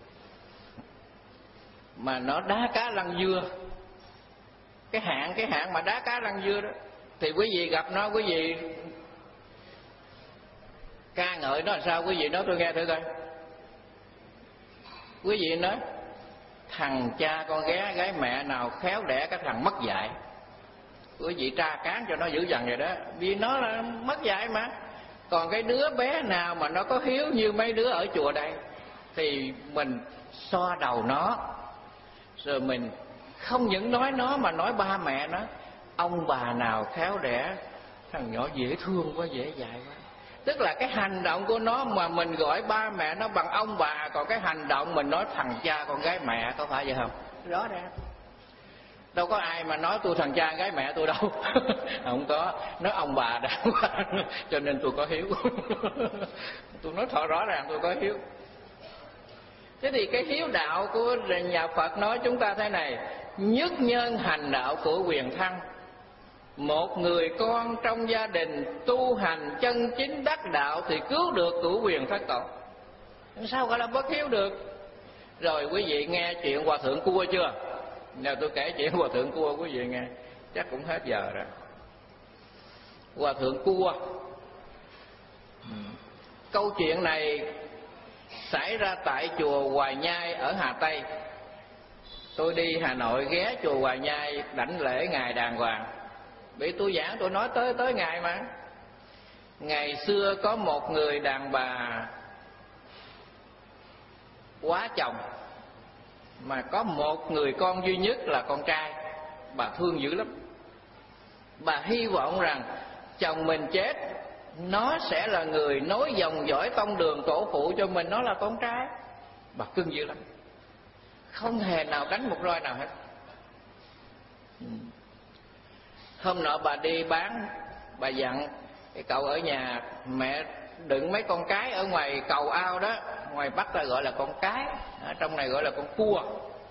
mà nó đá cá lăn dưa, cái hạn cái hạn mà đá cá lăn dưa đó, thì quý vị gặp nó, quý vị ca ngợi nó làm sao? Quý vị nói tôi nghe thử coi. Quý vị nói thằng cha con ghé gái mẹ nào khéo đẻ cái thằng mất dạy, quý vị tra cán cho nó dữ dằn vậy đó, vì nó là mất dạy mà. Còn cái đứa bé nào mà nó có hiếu như mấy đứa ở chùa đây thì mình xoa đầu nó, rồi mình không những nói nó mà nói ba mẹ nó, ông bà nào khéo đẻ thằng nhỏ dễ thương quá, dễ dạy quá. Tức là cái hành động của nó mà mình gọi ba mẹ nó bằng ông bà, còn cái hành động mình nói thằng cha con gái mẹ, có phải vậy không? Rõ ràng. Đâu có ai mà nói tôi thằng cha gái mẹ tôi đâu. Không có, nói ông bà đã quá. Cho nên tôi có hiếu. Tôi nói thật rõ ràng tôi có hiếu. Thế thì cái hiếu đạo của nhà Phật nói chúng ta thế này: nhất nhân hành đạo của quyền thăng. Một người con trong gia đình tu hành chân chính đắc đạo thì cứu được cửu quyền thất tổ. Sao gọi là bất hiếu được? Rồi quý vị nghe chuyện Hòa Thượng Cua chưa? Nào tôi kể chuyện Hòa Thượng Cua quý vị nghe, chắc cũng hết giờ rồi. Hòa Thượng Cua, câu chuyện này xảy ra tại chùa Hoài Nhai ở Hà Tây. Tôi đi Hà Nội ghé chùa Hoài Nhai đảnh lễ ngài đàng hoàng. Bị tôi giảng tôi nói tới tới ngài mà. Ngày xưa có một người đàn bà quá chồng, mà có một người con duy nhất là con trai. Bà thương dữ lắm. Bà hy vọng rằng chồng mình chết, nó sẽ là người nối dòng dõi tông đường tổ phụ cho mình, nó là con trai. Bà cưng dữ lắm, không hề nào đánh một roi nào hết. Hôm nọ bà đi bán, bà dặn cái cậu ở nhà, mẹ đựng mấy con cái ở ngoài cầu ao đó, ngoài Bắc ta gọi là con cái, ở trong này gọi là con cua.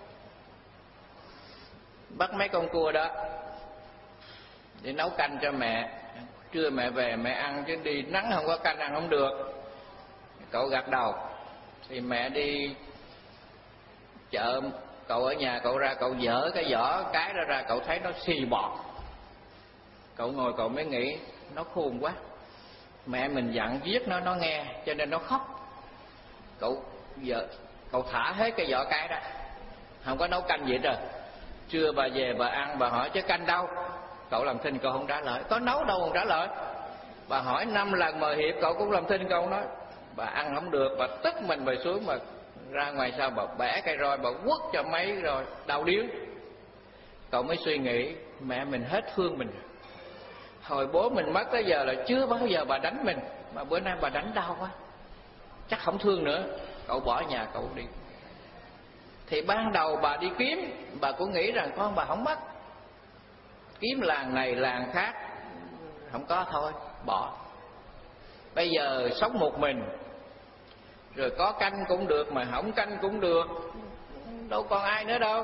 Bắt mấy con cua đó để nấu canh cho mẹ. Trưa mẹ về mẹ ăn, chứ đi nắng không có canh ăn không được. Cậu gật đầu. Thì mẹ đi chợ, cậu ở nhà cậu ra cậu dỡ cái vỏ cái đó ra, cậu thấy nó xì bọt. Cậu ngồi cậu mới nghĩ nó khôn quá, mẹ mình dặn giết nó, nó nghe cho nên nó khóc. Cậu giờ cậu thả hết cái vỏ cái đó, không có nấu canh gì hết rồi. Trưa bà về bà ăn, bà hỏi chứ canh đâu? Cậu làm thinh cậu không trả lời. Có nấu đâu không trả lời. Bà hỏi năm lần mời hiệp cậu cũng làm thinh cậu nói. Bà ăn không được, bà tức mình bà xuống, mà ra ngoài sau bà bẻ cây roi, bà quất cho mấy rồi đau điếng. Cậu mới suy nghĩ mẹ mình hết thương mình. Hồi bố mình mất tới giờ là chưa bao giờ bà đánh mình, mà bữa nay bà đánh đau quá, chắc không thương nữa. Cậu bỏ nhà cậu đi. Thì ban đầu bà đi kiếm, bà cũng nghĩ rằng con bà không mất, kiếm làng này làng khác không có thôi, bỏ. Bây giờ sống một mình, rồi có canh cũng được mà không canh cũng được, đâu còn ai nữa đâu.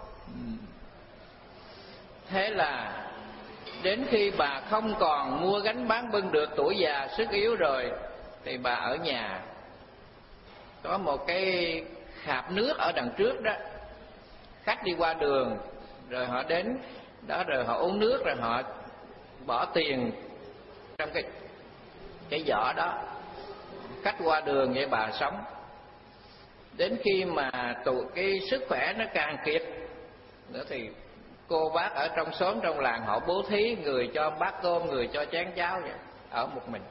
Thế là đến khi bà không còn mua gánh bán bưng được, tuổi già sức yếu rồi, thì bà ở nhà. Có một cái khạp nước ở đằng trước đó, khách đi qua đường rồi họ đến đó, rồi họ uống nước, rồi họ bỏ tiền trong cái cái giỏ đó. Khách qua đường vậy bà sống. Đến khi mà tụ cái sức khỏe nó càng kiệt nữa thì cô bác ở trong xóm trong làng họ bố thí, người cho bát cơm, người cho chén cháo vậy, ở một mình.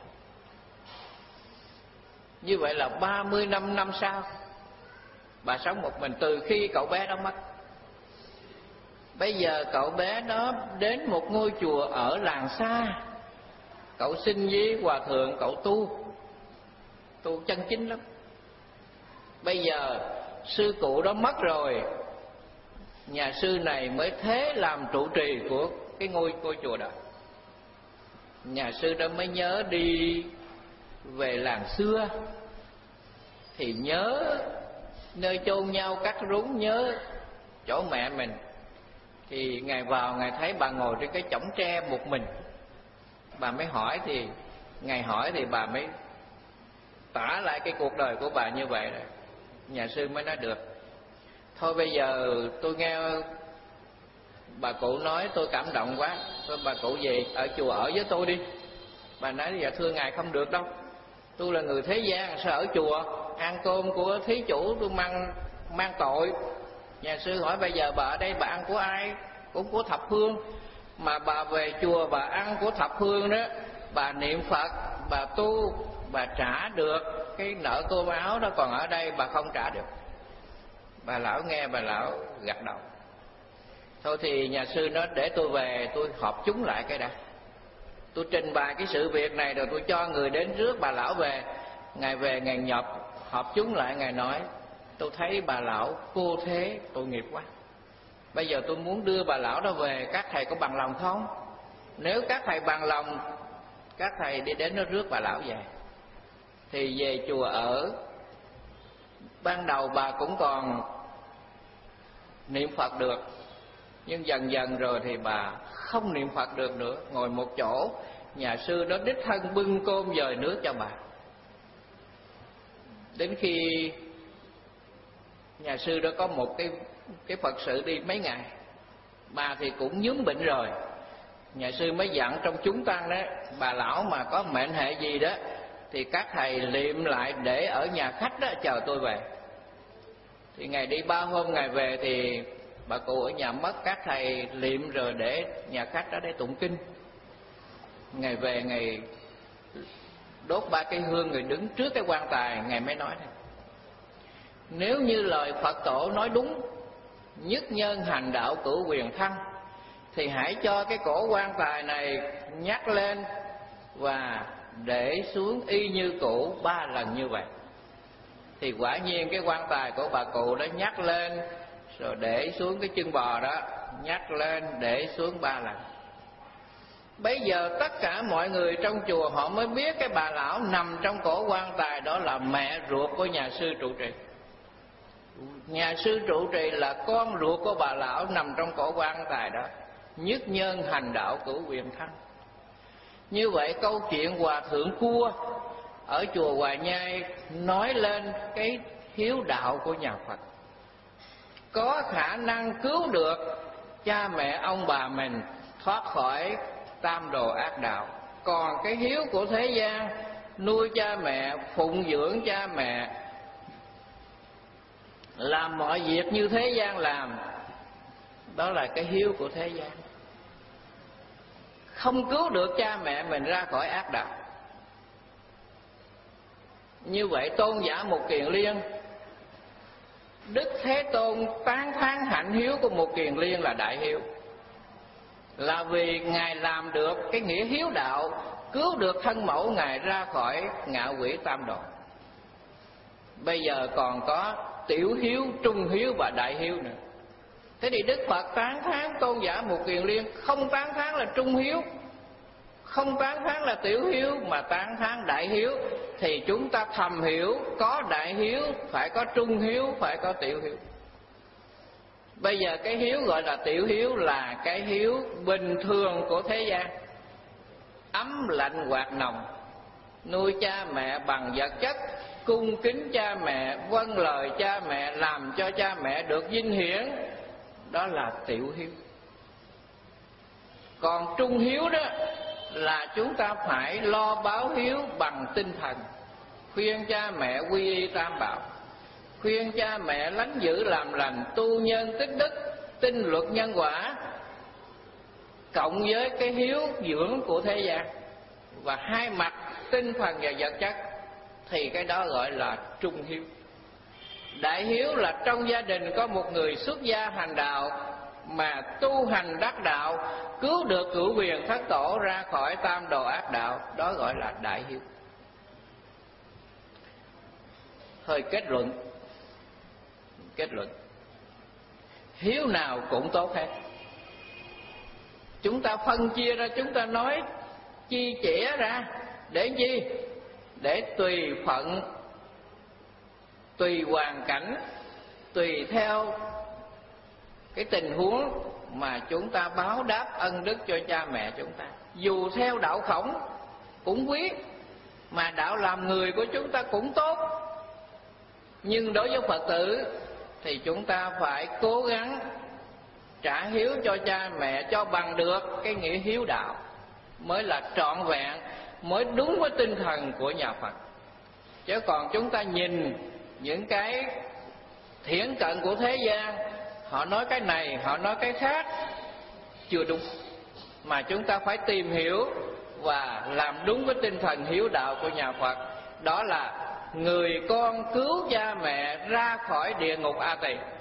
Như vậy là ba mươi năm năm sau bà sống một mình, từ khi cậu bé đó mất. Bây giờ cậu bé đó đến một ngôi chùa ở làng xa, cậu xin với hòa thượng, cậu tu tu chân chính lắm. Bây giờ sư cụ đó mất rồi, nhà sư này mới thế làm trụ trì của cái ngôi ngôi chùa đó. Nhà sư đó mới nhớ đi về làng xưa, thì nhớ nơi chôn nhau cắt rúng, nhớ chỗ mẹ mình. Thì Ngài vào, Ngài thấy bà ngồi trên cái chõng tre một mình. Bà mới hỏi, thì Ngài hỏi thì bà mới tả lại cái cuộc đời của bà như vậy rồi. Nhà sư mới nói được, thôi bây giờ tôi nghe bà cụ nói tôi cảm động quá, thôi bà cụ về ở chùa ở với tôi đi. Bà nói dạ thưa Ngài không được đâu, tôi là người thế gian, sao ở chùa ăn cơm của thí chủ tôi mang mang tội. Nhà sư hỏi bây giờ bà ở đây bà ăn của ai? Cũng của thập phương. Mà bà về chùa bà ăn của thập phương đó, bà niệm Phật, bà tu, bà trả được cái nợ cơm áo đó, còn ở đây bà không trả được. Bà lão nghe, bà lão gật đầu. Thôi thì nhà sư nói để tôi về tôi họp chúng lại cái đã, tôi trình bày cái sự việc này rồi tôi cho người đến rước bà lão về. Ngài về Ngài nhập họp chúng lại, Ngài nói tôi thấy bà lão cô thế tội nghiệp quá, bây giờ tôi muốn đưa bà lão đó về, các thầy có bằng lòng không? Nếu các thầy bằng lòng, các thầy đi đến nó rước bà lão về. Thì về chùa ở. Ban đầu bà cũng còn niệm Phật được, nhưng dần dần rồi thì bà không niệm Phật được nữa, ngồi một chỗ. Nhà sư đó đích thân bưng cơm dời nước cho bà. Đến khi nhà sư đó có một cái cái Phật sự đi mấy ngày, bà thì cũng nhúm bệnh rồi. Nhà sư mới dặn trong chúng tăng đó, bà lão mà có mệnh hệ gì đó thì các thầy liệm lại để ở nhà khách đó chờ tôi về. Thì ngày đi ba hôm ngày về thì bà cụ ở nhà mất, các thầy liệm rồi để nhà khách đó để tụng kinh. Ngày về Ngày đốt ba cây hương, người đứng trước cái quan tài, Ngài mới nói này: nếu như lời Phật tổ nói đúng, nhất nhân hành đạo cửu quyền thăng, thì hãy cho cái cổ quan tài này nhắc lên và để xuống y như cũ ba lần như vậy. Thì quả nhiên cái quan tài của bà cụ đó nhắc lên rồi để xuống cái chân bò đó, nhắc lên để xuống ba lần. Bây giờ tất cả mọi người trong chùa họ mới biết cái bà lão nằm trong cổ quan tài đó là mẹ ruột của nhà sư trụ trì. Nhà sư trụ trì là con ruột của bà lão nằm trong cổ quan tài đó. Nhất nhân hành đạo cửu quyền thăng. Như vậy câu chuyện Hòa Thượng Cua ở chùa Hòa Nhai nói lên cái hiếu đạo của nhà Phật, có khả năng cứu được cha mẹ ông bà mình thoát khỏi tam đồ ác đạo. Còn cái hiếu của thế gian, nuôi cha mẹ, phụng dưỡng cha mẹ, làm mọi việc như thế gian làm, đó là cái hiếu của thế gian, không cứu được cha mẹ mình ra khỏi ác đạo. Như vậy tôn giả Mục Kiền Liên, Đức Thế Tôn tán thán hạnh hiếu của Mục Kiền Liên là đại hiếu, là vì Ngài làm được cái nghĩa hiếu đạo, cứu được thân mẫu Ngài ra khỏi ngạ quỷ tam đồ. Bây giờ còn có tiểu hiếu, trung hiếu và đại hiếu nữa. Thế thì Đức Phật tán thán tôn giả Mục Kiền Liên, không tán thán là trung hiếu, không tán thán là tiểu hiếu, mà tán thán đại hiếu. Thì chúng ta thầm hiểu, có đại hiếu phải có trung hiếu, phải có tiểu hiếu. Bây giờ cái hiếu gọi là tiểu hiếu là cái hiếu bình thường của thế gian, ấm lạnh hoạt nồng, nuôi cha mẹ bằng vật chất, cung kính cha mẹ, vâng lời cha mẹ, làm cho cha mẹ được vinh hiển, đó là tiểu hiếu. Còn trung hiếu đó là chúng ta phải lo báo hiếu bằng tinh thần, khuyên cha mẹ quy y tam bảo, khuyên cha mẹ lánh dữ làm lành, tu nhân tích đức, tin luật nhân quả, cộng với cái hiếu dưỡng của thế gian và hai mặt tinh thần và vật chất, thì cái đó gọi là trung hiếu. Đại hiếu là trong gia đình có một người xuất gia hành đạo mà tu hành đắc đạo, cứu được cửu quyền thất tổ ra khỏi tam đồ ác đạo, đó gọi là đại hiếu. Hơi kết luận, kết luận hiếu nào cũng tốt hết. Chúng ta phân chia ra, chúng ta nói chi chĩa ra để chi? Để tùy phận, tùy hoàn cảnh, tùy theo cái tình huống mà chúng ta báo đáp ân đức cho cha mẹ chúng ta. Dù theo đạo Khổng cũng quý, mà đạo làm người của chúng ta cũng tốt, nhưng đối với Phật tử thì chúng ta phải cố gắng trả hiếu cho cha mẹ cho bằng được cái nghĩa hiếu đạo, mới là trọn vẹn, mới đúng với tinh thần của nhà Phật. Chứ còn chúng ta nhìn những cái thiển cận của thế gian, họ nói cái này, họ nói cái khác, chưa đúng. Mà chúng ta phải tìm hiểu và làm đúng với tinh thần hiếu đạo của nhà Phật. Đó là người con cứu cha mẹ ra khỏi địa ngục A Tỳ.